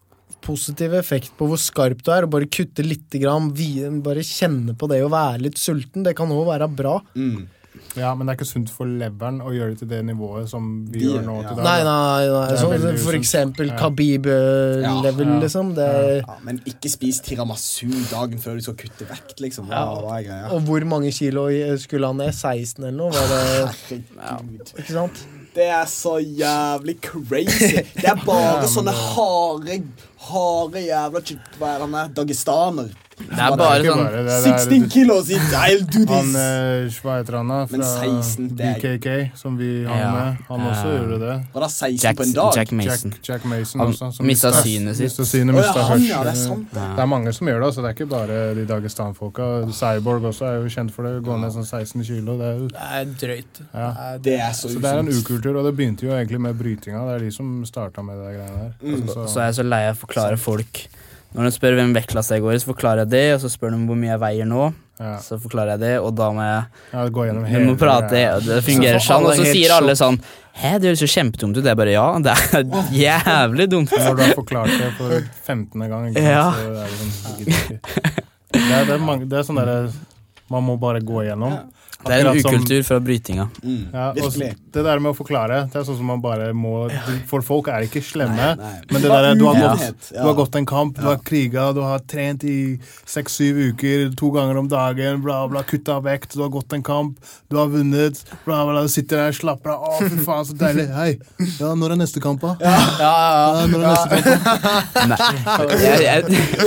positiv effekt på hvor skarp du er, og bare kutte litt grann, vi- bare kjenne på det å være litt sulten. Det kan også være bra. Mm. Ja, men det er ikke sunt for leveren å gjøre det til det nivået som vi De- gjør nå ja. til dag. Nei, nei, nei. Det er Sånn, veldig for usunt. eksempel Ja. Khabib-level, Ja. liksom. Det, Ja, men ikke spis tiramisu dagen før du skal kutte vekt, liksom. Hva, hva er greia? og hvor mange kilo skulle han ned? seksten eller noe? Var det, Herregud. ikke sant? Det er så jævlig crazy. Det er bare sånne harde, harde jævla ch- Hva er han der? Dagestaner. Det er bare ikke sånn, bare det, det er- seksten kilos i I'll do Han, this. eh, hva heter han da? Men Fra seksten, det er- B K K, som vi har Ja. med. Han også Ja. gjorde det. Var det seksten Jack, på en dag? Jack Mason. Jack, Jack Mason Han også. som mistet mistet- synet sitt. mistet synet, Å, ja, mistet han, ja, hørselen. det er sant. Det er mange som gjør det, så det er ikke bare de Dagestan-folka. Cyborg også er jo kjent for det. Gå ned sånn seksten kilo. Det er jo, Det er drøyt. ja. Det er så Så det er en usunt. ukultur, og det begynte jo egentlig med brytinga. Det er de som starta med det greiene der. Mm. Altså, så er jeg så lei av å forklare folk. Når de spør hvem vektklasse jeg går i, så forklarer jeg det, og så spør de hvor mye jeg veier nå, ja. så forklarer jeg det, og da må jeg Ja, gå gjennom Vi hele må prate, greia. og det fungerer Så får sånn, alle og så helt sier alle sjokk. sånn Hæ, det høres jo kjempedumt ut. Det er bare ja, det er jævlig dumt. Når du har forklart det for femtende gang, ikke sant, Ja. så er det sånn jeg gidder ikke. det, er, det, er mange, det er sånn derre man må bare gå igjennom. Det er en Akkurat som- ukultur fra brytinga. Mm, Ja, og virkelig. det der med å forklare, det er sånn som man bare må For folk er ikke slemme, Nei, nei. men det Bare der, du har, uvitenhet, gått, ja. du har gått en kamp, du har kriga, du har trent i seks-syv uker, to ganger om dagen, bla, bla, kutta vekt, du har gått en kamp, du har vunnet, bla, bla, du sitter der, slapper av, å, fy faen, så deilig. Hei, ja, når er neste kamp, da? Ja, når er neste kamp? Nei, jeg, jeg,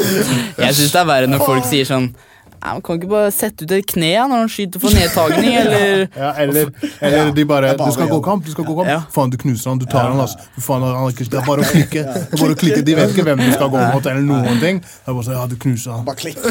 jeg syns det er verre når folk sier sånn Nei, Man kan ikke bare sette ut et kne ja, når han skyter for nedtagning, eller Ja, eller, eller de bare, det er bare du skal å gå gjøre. kamp, du skal gå kamp. Ja. Faen, du knuser han, du tar han, altså. Fy faen, han er ikke, det er bare å klikke. Det er bare å klikke. De vet ikke hvem du skal gå mot, eller noen ting. Det er bare sånn, ja, du knuser han. Bare klikk.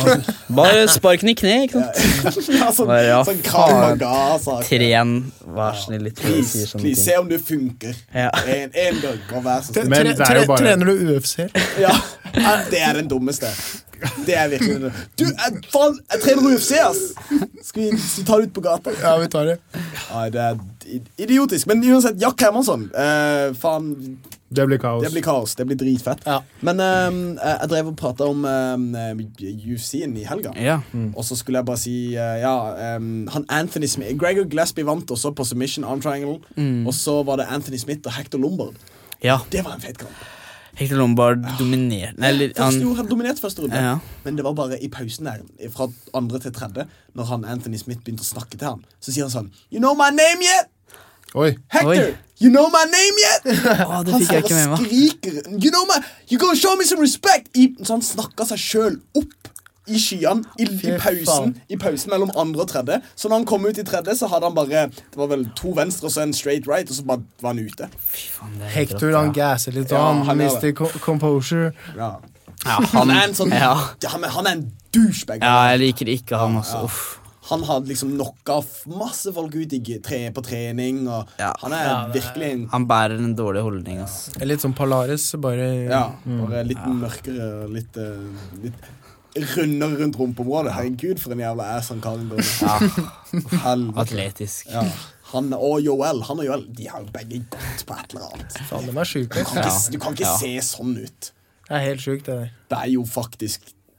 Bare spark den i kne, ikke sant? Ja, sånn, Bare, ja, sånn Krav Maga-sak. Tren, vær snill litt før du sier Please, sånne please, se ting. om du funker. Ja. En, en gang, og vær så snill. Men Tre, det er tre, jo bare- trener du U F C? Ja, det er den dummeste. Det er virkelig det. Du, jeg, faen, jeg trener U F C, ass! Skal vi, skal vi ta det ut på gata? Ja, vi tar det. Nei, det er i- idiotisk. Men uansett, Jack Hermansson. Eh, faen, Det blir kaos. det blir kaos. Det blir dritfett. Ja. Men eh, jeg drev og pratet om eh, U F C-en i helga. Ja. Og så skulle jeg bare si eh, Ja, em, han Anthony Smith Gregor Gillespie vant også på submission arm triangle. Og så var det Anthony Smith og Hector Lombard. ja. Det var en fet kamp. Hector Lombard dominerte Eller Første han ord, han dominerte første runde. Ja. Men det var bare i pausen der, fra andre til tredje, når han Anthony Smith begynte å snakke til han, så sier han sånn You know my name yet? Oi. Hector! Oi. You know my name yet? Å, det fikk jeg ikke med Han meg. skriker You know my You gonna show me some respect I, Så han snakket seg selv opp i skyene i, i, Fy pausen faen. I pausen mellom andre og tredje. Så når han kom ut i tredje, så hadde han bare Det var vel to venstre og så en straight right, og så bare var han ute. Fy faen, det er helt Hector, rått, han ja. Ja, gasser litt, og han han gjør mister co- composure. Ja. Ja, Han er en sånn ja. ja, han, er, han er en douchebag. Ja, jeg liker ikke han også. Ja. Uff. Han hadde liksom knocka f- masse folk ut i g- tre, på trening, og Ja. han er virkelig en Han bærer en dårlig holdning, ass. Litt som Polaris, bare Ja, bare litt mørkere og litt, eh, litt rundere rundt rumpeområdet. Herregud, for en jævla ass han Karin går med. Ja, Helvete. atletisk. Ja. Han og Joel, han og Joel, de har jo begge gått på et eller annet. Faen, de er sjuke. Du kan ikke, du kan ikke Ja. se sånn ut. Det er helt sjukt, det der. Det er jo faktisk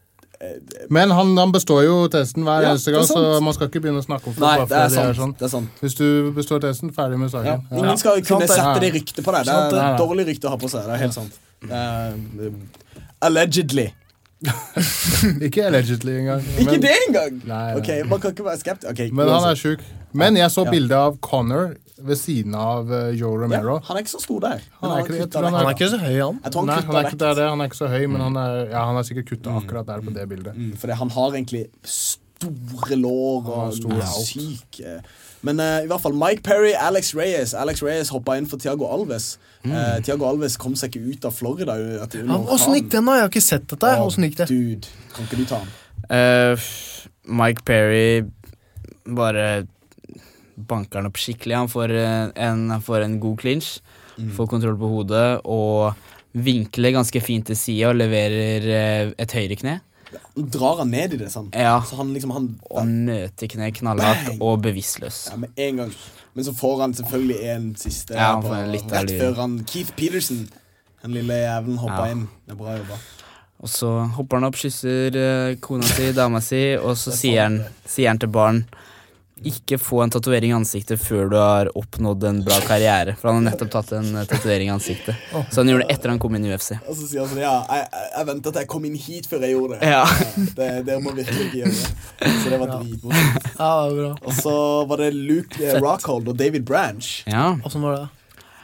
Men han, han består jo testen hver Ja, eneste det er gang, så sant. man skal ikke begynne å snakke om folk Nei, bare det er fordi de sant. Det er sant. Hvis du består testen, ferdig med Ja. saken. Ja. Ingen skal kunne Sant det. sette det ryktet på deg. Det Sant er det. et dårlig rykte å ha på seg. Det er helt sant. Det er, um, allegedly. Ikke allegedly engang. Ikke men, det engang? Nei, nei. Ok, man kan ikke være skeptisk. Okay, men han er syk. Men jeg så Ja. bildet av Connor ved siden av uh, Joe Romero. Ja, han er ikke så stor der. Han er, ikke, jeg tror Han han er er, ikke så høy, han. Jeg tror han nei, kuttet han er ikke vekt. der, det. Han er ikke så høy, men han er, ja, han er sikkert kuttet akkurat der på det bildet. Mm, fordi han har egentlig store lår og Ja, stor er alt. syk. eh. Men eh, i hvert fall Mike Perry, Alex Reyes. Alex Reyes hoppet inn for Thiago Alves. Eh, Thiago Alves kom seg ikke ut av Florida. u- etter- under Åssen gikk den, da? Jeg har ikke sett dette. Å, Åssen gikk det? Dude, kan ikke du ta han? Eh, Mike Perry bare banker han opp skikkelig. Han får eh, en, han får en god clinch, får kontroll på hodet og vinkler ganske fint til siden og leverer eh, et høyre kne. Han drar han ned i det, sant? Ja, Så han liksom han, og møter kne knallhardt Bang! og bevisstløs. ja, med en gang. Men så får han selvfølgelig en siste Ja, han på- får litt rett ærlig. før han Keith Peterson, den lille jævlen, hoppa Ja. inn. Det er bra jobba. Og så hopper han opp, kysser eh, kona si, dama si, og så sier han, sier han til barn ikke få en tatovering i ansiktet før du har oppnådd en bra karriere. For han har nettopp tatt en uh, tatovering i ansiktet. Så han gjorde det etter han kom inn i U F C. Og så sier han sånn, ja, jeg, jeg, jeg ventet til jeg kom inn hit før jeg gjorde det. Ja. det Dere må virkelig ikke gjøre det. Så det var dritmorsomt. Ja, det var bra. Og så var det Luke eh, Rockhold og David Branch. Ja. Åssen var det?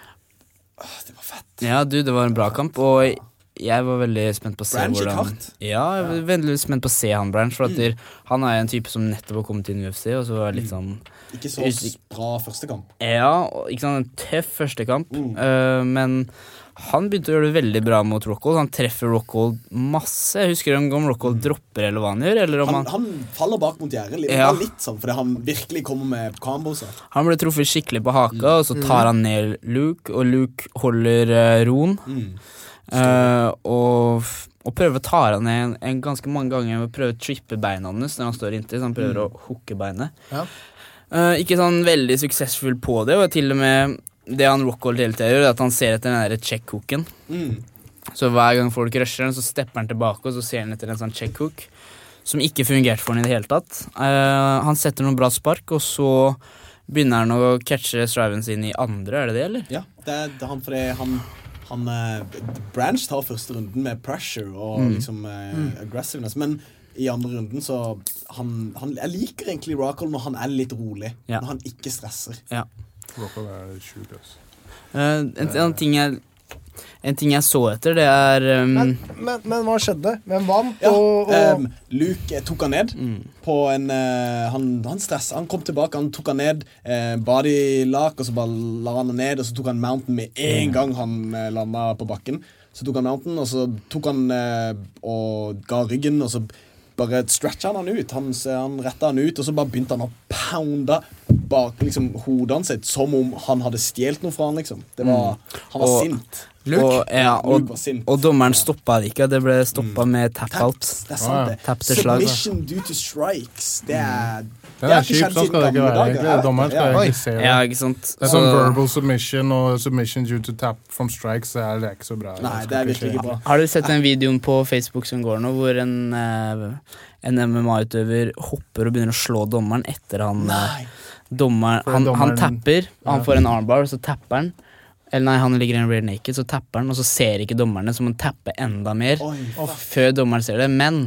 Det var fett. ja, du, det var en bra kamp, og jeg var veldig spent på å se Branch gikk hvordan hardt. Ja, jeg var veldig spent på å se han Branch, for at der, han er en type som nettopp har kommet inn i U F C, og så var jeg litt sånn Ikke så Usik- bra første kamp. Ja, og ikke sant, en tøff første kamp, eh, men han begynte å gjøre det veldig bra mot Rockhold. Han treffer Rockhold masse. Jeg husker om om Rockhold dropper eller hva han gjør, eller om Han, han, han faller bak mot gjerdet. Litt, Ja. bare litt sånn, fordi han virkelig kommer med comboser. han ble truffet skikkelig på haka, og så tar han ned Luke, og Luke holder uh, roen. Mm. Eh, og, og prøver å ta han ned en, en ganske mange ganger og prøver å trippe beina hans når han står inntil, så han prøver å hooke beinet. Ja. Eh, ikke sånn veldig suksessfull på det, og til og med det han Rockhold hele tiden gjør, er at han ser etter den der check-hooken. Mm. Så hver gang folk rusher den, så stepper han tilbake, og så ser han etter en sånn check-hook som ikke fungerte for han i det hele tatt. Eh, han setter noen bra spark, og så begynner han å catche striven sin i andre, er det det, eller? Ja, det er, det er han fordi han, han eh, Branch tar første runden med pressure og Mm. liksom eh, aggressiveness, men i andre runden så han, han, jeg liker egentlig Rockhold når han er litt rolig, Ja. når han ikke stresser. Ja. Rockhold er sjuk, altså. Eh, en, en, ting jeg, en ting jeg så etter, det er um, Men, men, men hva skjedde? Hvem vant? Ja, Og, og ehm, Luke eh, tok han ned mm. på en eh, han, han stressa, han kom tilbake, han tok han ned eh, bodylak, og så bare la han ned, og så tok han mountain med en gang han eh, landa på bakken. Så tok han mountain, og så tok han eh, og ga ryggen, og så bare stretcha han han ut. Han, han retta han ut, og så bare begynte han å pounde bak liksom, hodet hans sitt, som om han hadde stjelt noe fra han, liksom. Det var, han var Og- sint. Og, ja, Luke og, var sint. og dommeren stoppa det ikke. Det ble stoppa med tap-out. Taps, det er sant det. Tap til slag. Submission due to strikes. Det er Den har er ikke kjip, skjedd sånn siden skal det ikke gamle være, dager. egentlig. Jeg vet Dommeren det, skal ja. ikke se det. Ja, ikke sant? Det er sånn verbal submission og submission due to tap from strikes, det er, det er ikke så bra. Nei, skal det er ikke virkelig skje. ikke bra. Har du sett den videoen på Facebook som går nå, hvor en, eh, en M M A-utøver hopper og begynner å slå dommeren etter han eh, Nei. dommeren, For han, han dommeren- tapper, han Ja. får en armbar, så tapper han. Eller nei, han ligger i en rear naked, så tapper han, og så ser ikke dommerne, så må han tappe enda mer Oi, før dommeren ser det. Men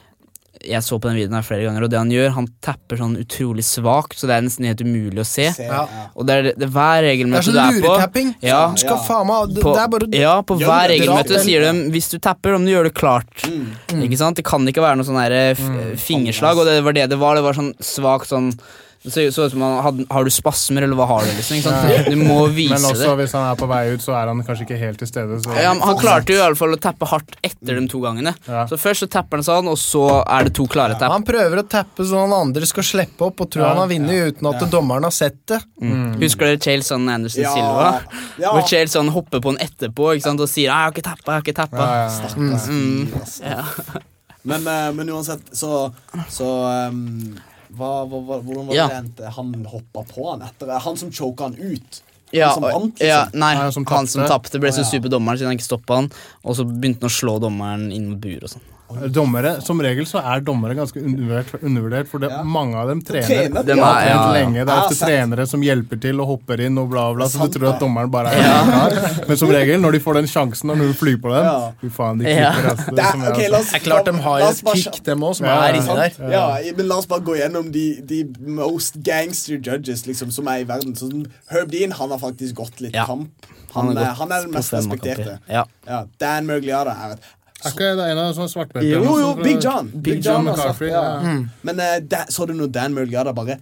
jeg så på den videoen her flere ganger, og det han gjør, han tapper sånn utrolig svagt, så det er nesten helt umulig å se. se, Ja. ja. Og det er, det er hver det er regelmøte sånn du er på. luretapping. Ja, Du skal Ja. faen meg det, på, det er bare ja, på Gjør hver det, regelmøte dra sier de hvis du tapper, om du gjør det klart. Mm. Ikke sant? Det kan ikke være noe sånn her eh, f- fingerslag, og det var det det var. Det var sånn svagt sånn det så så ut som han hadde, har du spasmer, eller hva har du, liksom? Ikke sant? Du må vise Men også det. hvis han er på vei ut, så er han kanskje ikke helt til stede. Så. Ja, men han klarte jo i alle fall å tappe hardt etter de to gangene. Ja. Så først så tapper han sånn, og så er det to klare tapp. Han prøver å tappe sånn at andre skal slippe opp og tror Ja, han har vunnet uten at dommeren har sett det. Mm. Husker dere Chaelson Anderson Ja. Silva? Ja. Hvor Chaelson hopper på den etterpå, ikke sant? Og sier 'jeg har ikke tappa, jeg har ikke tappa'. Ja, ja, ja. Stakkars Mm. fyr, altså. Ja. Men, eh, men uansett, så, så um, hva, hva, hva, hvordan var det Ja. det endte? Han hoppa på han etter Han som choka han ut. Ja, han som og- vant, ja, liksom. nei, Han som han som tapte. tapte ble så Å, ja. sur på dommeren siden han ikke stoppa han, og så begynte han å slå dommeren inn mot bur og sånn. Dommere, som regel så er dommere ganske undervurdert, undervurdert for det, Ja. mange av dem trener. trener, De ja. har trent Ja, ja. lenge. Det er Ja, ofte sant. trenere som hjelper til og hopper inn og bla bla, så Sant du tror at det. dommeren bare er en kar. Men som regel, når de får den sjansen og når du flyr på dem, Ja. fy faen, de Ja. klikker. Altså, Det er, som jeg ok, har la sett. oss, Det er klart de har la et oss bare kick, dem også, som Ja, er ja, inni der. sant? Ja, men la oss bare gå gjennom de, de most gangster judges liksom, som er i verden. Sånn, Herb Dean, han har faktisk gått litt Ja. kamp. Han, Han har er- gått han er den mest på femkamper. respekterte. Ja. Ja, Dan Mergliada er et Er ikke det en av sånne svartbelte? Jo, eller noe jo, sånt? Big John. Big John altså. McCaffrey, ja. Ja. Men eh, da, så du når Dan Mergliada bare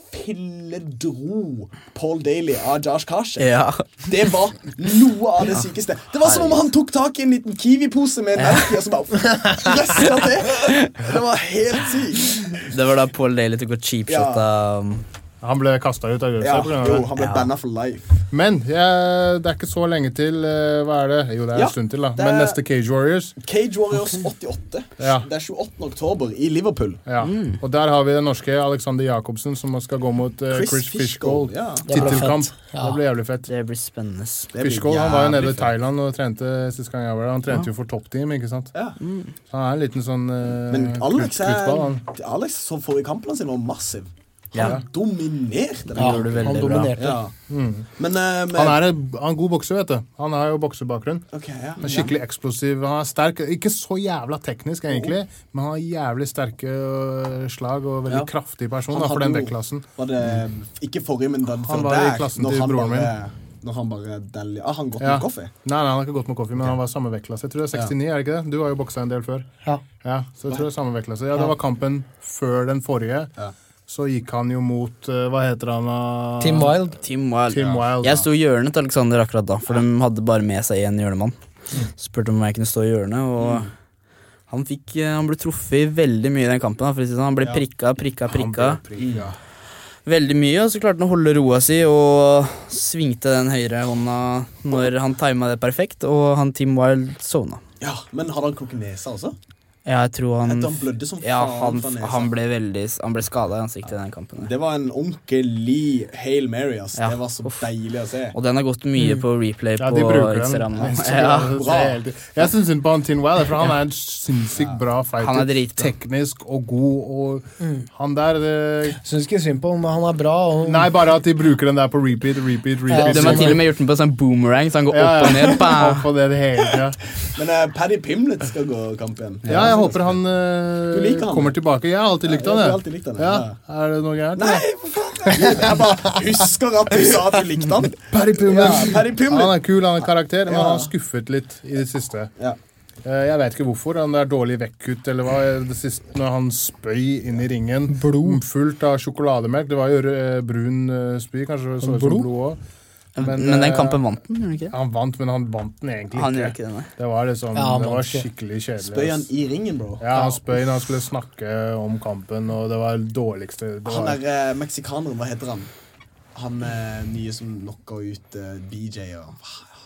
pilledro Paul Daly av Josh Kasher? Ja. Det var noe av det sykeste. Det var som om han tok tak i en liten Kiwi-pose med en melk i, og så bare resta til. Det var helt sykt. Det var da Paul Daly tok og cheapshot av Han ble kastet ut av Ja, G U F C på grunn av jo, det. han ble Ja. banna for life. Men jeg, det er ikke så lenge til. eh, Hva er det? Jo, det er Ja, en stund til, da. det Men er- neste Cage Warriors. Cage Warriors åttiåtte. Ja. Det er tjueåttende oktober i Liverpool. Ja. Og der har vi den norske Alexander Jakobsen som skal gå mot eh, Chris Chris, Fishgold, Fishgold. ja. Det blir Tittelkamp. fett. Ja. Det blir jævlig fett. Det blir spennende. Det blir Fishgold han var jo nede i jævlig fett. Thailand og trente sist gang jeg var der. Han trente jo for Top Team, ikke sant? Ja. Så han er en liten sånn uh, Men Alex, kluttball, er, han. Alex som får i kampene sine var massiv. Han Ja. dominerte den. Ja, gjorde det han veldig bra. dominerte. Ja. Men eh, med, Han er en, han er en god bokser, vet du. Han har jo boksebakgrunn. Ok, ja. Han er skikkelig eksplosiv. Han er sterk. Ikke så jævla teknisk, egentlig, men han har jævlig sterke øh, slag og veldig Ja. kraftig person Han da, for hadde den jo- vektklassen. Var det ikke forrige, men den Han før var i der, klassen når til han broren bare, når han bare del, ah, han gått Ja. med kaffe. Nei, nei, han har ikke gått med kaffe, men han var samme vektklasse. Jeg tror det er sekstini, er det ikke det? Du har jo boksa en del før. Ja. Ja, så jeg tror det er samme vektklasse. Ja, det var kampen før den forrige. Ja. Så gikk han jo mot, uh, hva heter han? Uh, Team Wild. Team Wild. Team Wild, Jeg ja. sto i hjørnet til Alexander akkurat da, for de hadde bare med seg en hjørnemann. Spurte om jeg kunne stå i hjørnet, og han, fikk, eh, han ble truffet veldig mye i den kampen. Da, for å si det sånn. Han ble Ja. prikka, prikka, Han prikka. ble prikka. Veldig mye, og så klarte han å holde roa si og svingte den høyre hånda når han tima det perfekt, og han Team Wild sovna. Ja, men hadde han krukket nesa også? Ja, jeg tror han Etter han blødde som Ja, faen han, fra nesa. han ble veldig Han ble skada i ansiktet i den kampen. Det var en ordentlig Hail Mary, ass. Ja. Det var så Uff. deilig å se. Og den har gått mye på replay Ja, på de bruker den. Instagram nå. Så Ja. det er bra. helt- Jeg syns synd på han Team Wild, for han er en sinnssykt bra fighter. Han er dritbra. Teknisk og god, og han der det, Syns ikke synd på ham, men han er bra. Og Nei, bare at de bruker den der på repeat, repeat, Ja, repeat. De har til og med gjort den på sånn boomerang, så han går opp og ned. Bam! Opp og ned hele tida. Men uh, Paddy Pimlet skal gå kamp igjen. Ja, jeg håper han, eh, Du liker han, kommer det. tilbake. Jeg har alltid likt Ja, han, du har jeg. alltid likt han, Ja, ja. er det noe gærent? Nei, for faen! Jeg bare husker at du sa at du likte han. Paddy Pimlet. Ja, Paddy Pimlet. Han er kul, han er karakter, men Ja. han har skuffet litt i det siste. Ja. Eh, Jeg vet ikke hvorfor. Om det er dårlig vekkkutt eller hva. Det siste når han spøy inn i ringen. Blod. Fullt av sjokolademelk. Det var jo eh, brun eh, spy, kanskje. Det så ut som Blod? blod òg. Men, den eh, kampen vant den, gjorde den ikke? Han vant, men han vant den egentlig Han gjør ikke. ikke det, nei. Det var, liksom, Ja, han det var vant ikke. skikkelig kjedelig. Spøy han ass. i ringen, bro. Ja, han spøy når han skulle snakke om kampen, og det var det dårligste. Det Han var, er uh, meksikaneren, hva heter han? Han uh, nye som knocka ut uh, B J og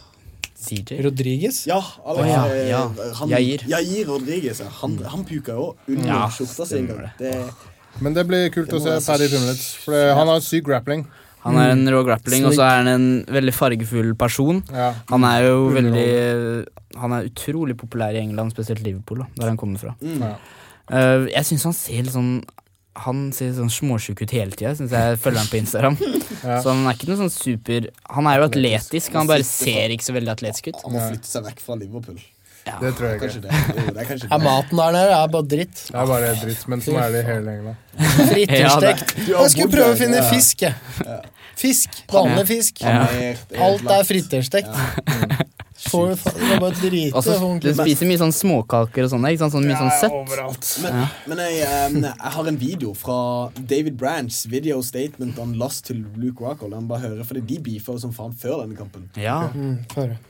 C J? Rodriguez? Ja, Alex. Å, ja, eh, ja. Han, Jair. Jair Rodriguez. Ja. Han, han puka jo under Ja, skjorta si en gang. stemmer Det, men det blir kult Det å må se være så Paddy Pimlet, for det, han har syk grappling. Han er en rå grappling, og så er han en veldig fargefull person. Ja. Han er jo Underholdende. veldig Han er utrolig populær i England, spesielt Liverpool, da, der han kommer fra. mm. Ja. Eh, jeg syns han ser litt sånn Han ser sånn småsjuk ut hele tida. Synes jeg følger han på Instagram. Ja. Så han er ikke noe sånn super Han er jo atletisk, han bare ser ikke så veldig atletisk ut. Han må flytte seg vekk fra Liverpool. Ja. Det tror jeg Kanskje ikke. det. Jo, det er kanskje Ja, det. maten der nede er bare dritt. Det er bare dritt, men sånn er det i hele England. Fritterstekt. Du har Jeg skulle bodd prøve å der, finne ja. fisk, jeg. Fisk. Vanlig fisk. Ja. Panert, Alt er ødelagt. fritterstekt. Får du fa- det er bare drite. Og så for du ordentlig. spiser mye sånn småkaker og sånn, ikke sant? Sånn mye sånn søtt. overalt. Men, men jeg, eh, jeg har en video fra David Branch, video statement on loss til Luke Rockhold. Han bare hører, fordi de beefer jo som faen før denne kampen. Ja. Mm, få høre.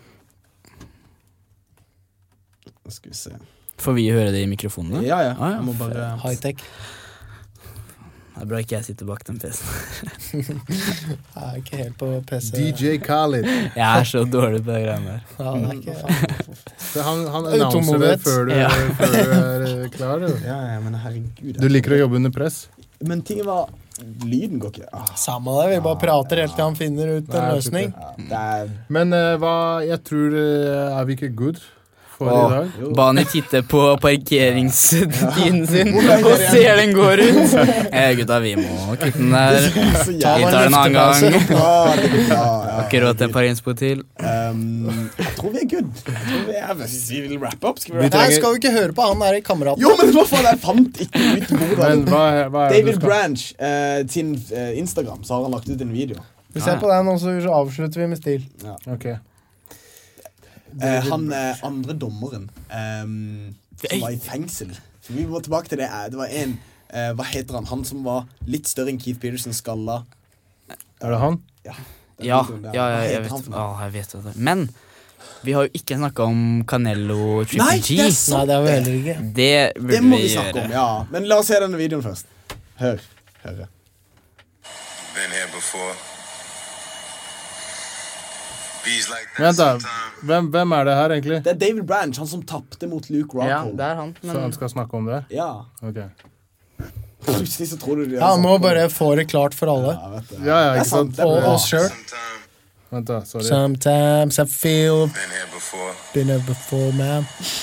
Nå skal vi se. Får vi høre det i mikrofonene? Ja, ja. Ah, ja. Jeg må bare High-tech. Det er bra ikke jeg sitter bak den P C-en. Jeg er ikke helt på P C. D J Khaled. Jeg er så dårlig på de greiene der. Ja, det er ikke... Så han han annonser det Utålmodighet. før du, Ja. før du er eh, klar. Du. Ja, ja, men herregud. du liker å jobbe under press? Men tingen var lyden går ikke. Ah, Samme det, vi bare prater helt til han finner ut en Nei, jeg tror løsning. ikke. ja, det er Men eh, hva Jeg tror eh, Er vi ikke good For i dag. Bani titter på parkeringstiden sin og ser den gå ut. Eh, gutta, vi må kutte den der. Vi tar den en annen gang. Har ikke råd til en parkeringsbot til. Um, jeg tror vi er good. Jeg tror vi er, hvis vi vil wrap up, skal vi wrap Nei, up? skal vi ikke høre på han der i kameraten? Jo, men hva faen, jeg fant ikke ut hvordan. Men hva er, hva er det David du skal? Branch, uh, sin uh, Instagram, så har han lagt ut en video. Vi ser på den, og så avslutter vi med stil. Ja. Ok. Uh, han uh, andre dommeren um, som var i fengsel. Så vi må tilbake til det. Det var en, uh, hva heter han? Han som var litt større enn Keith Peterson, skalla. Er det han? Ja, Ja, ja, ja jeg, vet, å, jeg vet det. Men vi har jo ikke snakket om Canelo Triple Nei, G. det er sant. Nei, det har vi heller ikke. Det burde Det må vi vi snakke gjøre. om, ja. Men la oss se denne videoen først. Hør, hør. Been here before. Bees like that Vent da, sometime. hvem, hvem er det her egentlig? Det er David Branch, han som tappte mot Luke Ja, Rockhold. det er han. Så han Men skal snakke om det? Ja. Ok. Plutselig så tror du de har Ja, han må sagt det. bare få det klart for alle. Ja, vet du. Ja, ja, Det er ikke sant? det er Og bra. oss selv. Sometime. Vent da, sorry. Sometimes I feel Been here before. been here before, man.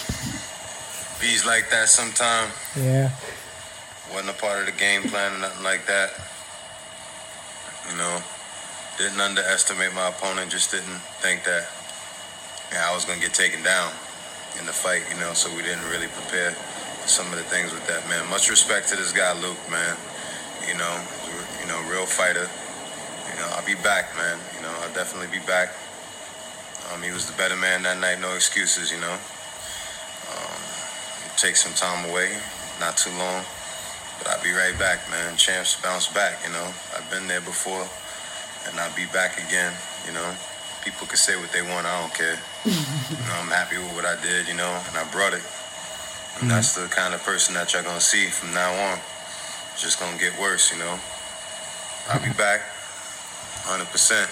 Bees like that sometime. Yeah. Wasn't a part of the game plan or nothing like that. You know, didn't underestimate my opponent. Just didn't think that, yeah, I was gonna get taken down in the fight. You know, so we didn't really prepare for some of the things with that, man. Much respect to this guy, Luke, man. You know, you know, real fighter. You know, I'll be back, man. You know, I'll definitely be back. Um, he was the better man that night. No excuses, you know. Um, take some time away, not too long. But I'll be right back, man. Champs bounce back, you know. I've been there before, and I'll be back again, you know. People can say what they want, I don't care. You know, I'm happy with what I did, you know, and I brought it. And that's the kind of person that you're gonna see from now on. It's just gonna get worse, you know. I'll be back, one hundred percent.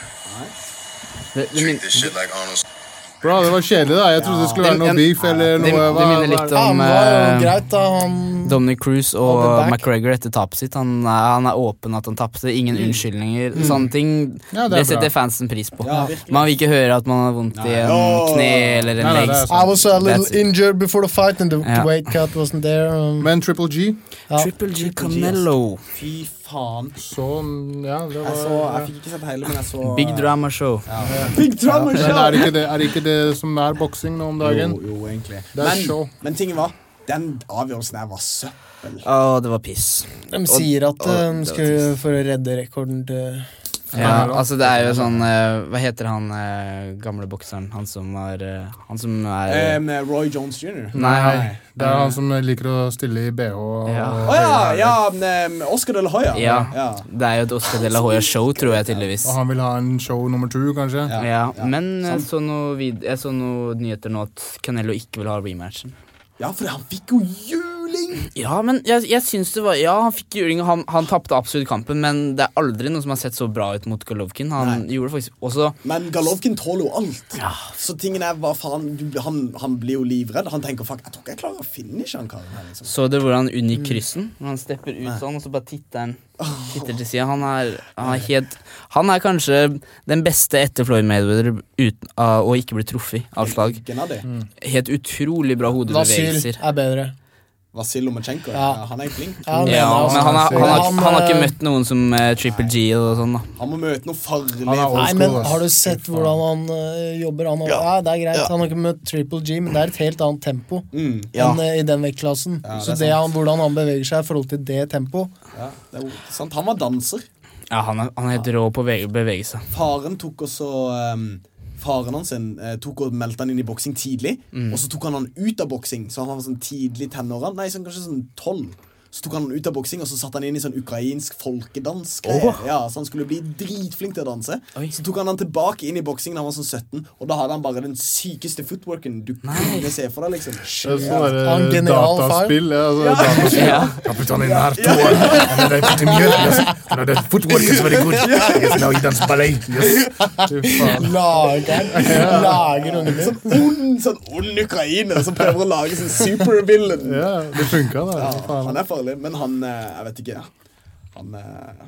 det, det, min, Treat this shit like Arnold. Bra, det var kjedelig da. Jeg trodde det skulle være noe Ja. beef eller det, noe. det hva- minner litt Ja, om men det var jo eh, greit da, han... Dominic Cruz I'll be og back. McGregor etter tapet sitt. Han, er- han er åpen at han tapte. Ingen unnskyldninger. Sånne ting Ja, det det, er setter bra. fansen pris på. Ja, virkelig. Man vil ikke høre at man har vondt i en Åh. kne eller en Nei, nei, legg. det er sant. I was a little That's it. injured before the fight, and the Ja. weight cut wasn't there. Um, Men Triple G, ja. Triple G Canelo. Fy faen. så, ja, det Jeg, så, var... jeg fikk ikke sett hele, men jeg så Big drama show. Big drama Men show! er ikke det, er ikke det som er boksing nå om dagen? Jo, jo, egentlig. Det er Men, show. men tingen var, den avgjørelsen her var søppel. Å, det var piss. De sier at og- uh, det de var skulle for å redde rekorden til Ja, altså det er jo sånn eh, Hva heter han eh, gamle bokseren? Han som er eh, Han som er Um, Roy Jones junior Nei. Det er han som liker å stille i B H. og- Ja. Å ja, ja, um, Oscar de la Hoya. Ja. ja. Det er jo et Oscar de la Hoya-show, tror jeg tydeligvis. Og han vil ha en show nummer to, kanskje? Ja. Ja, ja, men jeg sant. så, noe vid jeg så noe nyheter nå at Canelo ikke vil ha rematchen. Ja, for han fikk jo juling! Ja, men jeg, jeg syns det var Ja, han fikk juling, og han, han tapte absolutt kampen, men det er aldri noe som har sett så bra ut mot Golovkin. Han Nei. gjorde det faktisk også Men Golovkin tåler jo alt. Så tingen er, hva faen, du, han, han blir jo livredd. Han tenker, fuck, jeg tror ikke jeg klarer å finishe han karen her, liksom. Så dere hvordan han unngikk kryssen? Når han stepper ut sånn, og så bare titter han Titter til siden. Han er, han er helt Han er kanskje den beste etter Floyd Mayweather uten uh, å ikke bli truffet av slag. Gennady. Helt utrolig bra Vasyl hodebevegelser. er bedre. Vasil Lomachenko. Ja. Ja, han er flink. Ja, han Ja, mener men også. han, har- han, har, Han, han har ikke eh, møtt noen som uh, Triple G og sånn, da. Han må møte noe farlig. Han er old Nei, school, men ass. har du sett hvordan han øh, jobber? Han, ja. ja, det er greit, han har ikke møtt Triple G, men det er et helt annet tempo Mm. enn øh, i den vektklassen. Ja, det Så er det sant. han, hvordan han beveger seg i forhold til det tempo Ja, det er jo sant. Han var danser. Ja, han er, han er helt rå på å bevege, bevege seg. Faren tok også um, Faren hans eh, tok og meldte han inn i boksing tidlig. Og så tok han han ut av boksing. Så han var sånn tidlig tenårene. Nei, sånn, kanskje sånn tolv. Så tok han han ut av boksing, og så satt han inn i sånn ukrainsk folkedans. Ja, så han skulle bli dritflink til å danse. Oi. Så tok han han tilbake inn i boksing da han var sånn sytten. Og da hadde han bare den sykeste footworken du kunne se for deg, liksom. Det er sånn der, Han eh, genial dataspill. Ja, altså, dataspill. Ja. Jeg putter han inn her, to år. And then I put him here. Yes. And the footwork is very good. Yes, now he dance ballet. Yes. Fy faen. lager Lager ungen din. Sånn ond, sånn ond ukrainer som prøver å lage sånn supervillain. Ja, det funka da. Ja, Fy faen. han er farlig, men han eh, Jeg vet ikke. Han eh,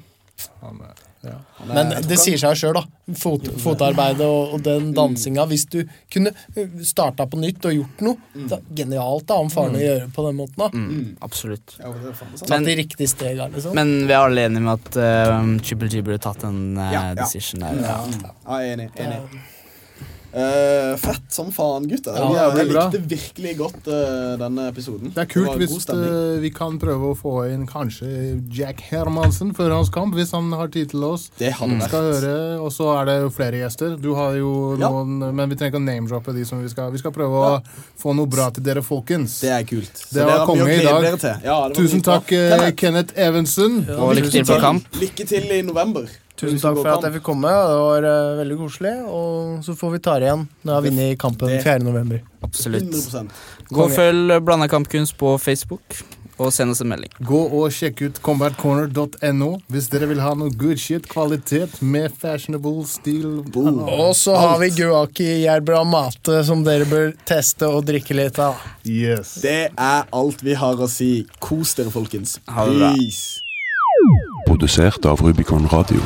Han, ja. Men det sier seg selv da. Fot, fotarbeidet og, og den dansinga. Hvis du kunne starta på nytt og gjort noe, det er genialt da, om faren å gjøre på den måten da. Mm, absolutt. Tatt de riktige steg liksom. Men vi er alle enige med at uh, Triple G burde tatt en uh, ja, ja. decision der. Ja, ja enig, enig. Uh, fett som faen, gutter. Ja, jeg, jeg bra. likte virkelig godt uh, denne episoden. Det er kult det hvis uh, vi kan prøve å få inn kanskje Jack Hermansen før hans kamp, hvis han har tid til oss. Det hadde vært. Skal høre, og så er det jo flere gjester. Du har jo ja. noen, men vi trenger ikke å name-droppe de som vi skal. Vi skal prøve ja. å få noe bra til dere, folkens. Det er kult. Så det var konge i dag. Ja, Tusen takk, Kenneth, Kenneth Evensen. Ja, og lykke til på kamp. Lykke til i november. Tusen takk for at jeg fikk komme, det var uh, veldig koselig, og så får vi ta det igjen når jeg vinner i kampen fjerde november. Absolutt. hundre prosent. Gå og følg Blanda Kampkunst på Facebook, og send oss en melding. Gå og sjekk ut combat corner dot no hvis dere vil ha noe good shit, kvalitet med fashionable stil. Og så har vi Guaki Gjerbra Mate som dere bør teste og drikke litt av. Yes. Det er alt vi har å si. Kos dere, folkens. Ha det bra. Peace. Produsert av Rubicon Radio.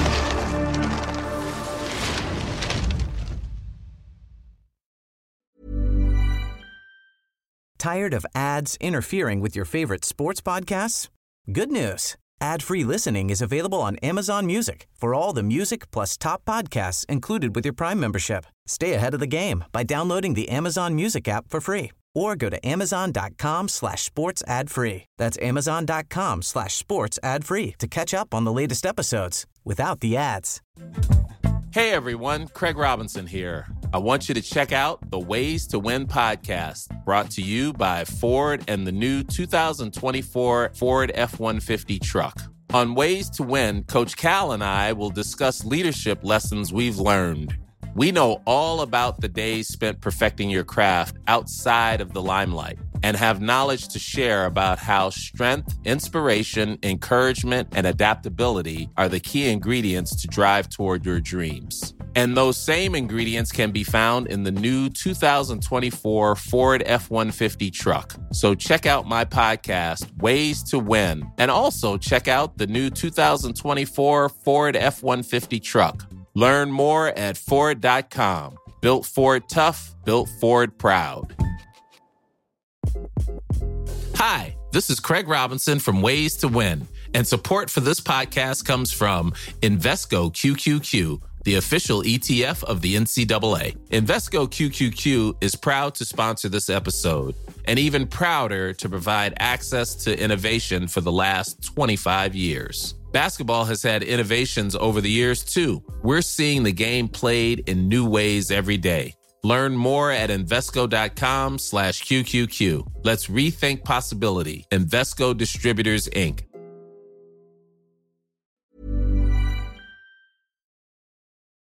Tired of ads interfering with your favorite sports podcasts? Good news. Ad-free listening is available on Amazon Music for all the music plus top podcasts included with your Prime membership. Stay ahead of the game by downloading the Amazon Music app for free or go to amazon.com slash sports ad free. That's amazon.com slash sports ad free to catch up on the latest episodes without the ads. Hey everyone, Craig Robinson here. I want you to check out the Ways to Win podcast, brought to you by Ford and the new two thousand twenty-four Ford F one fifty truck. On Ways to Win, Coach Cal and I will discuss leadership lessons we've learned. We know all about the days spent perfecting your craft outside of the limelight and have knowledge to share about how strength, inspiration, encouragement, and adaptability are the key ingredients to drive toward your dreams. And those same ingredients can be found in the new two thousand twenty-four Ford F one fifty truck. So check out my podcast, Ways to Win, and also check out the new two thousand twenty-four Ford F one fifty truck. Learn more at Ford dot com. Built Ford tough, built Ford proud. Hi, this is Craig Robinson from Ways to Win, and support for this podcast comes from Invesco Q Q Q, the official E T F of the N C double A. Invesco Q Q Q is proud to sponsor this episode, and even prouder to provide access to innovation for the last twenty-five years. Basketball has had innovations over the years, too. We're seeing the game played in new ways every day. Learn more at Invesco.com slash QQQ. Let's rethink possibility. Invesco Distributors, Incorporated.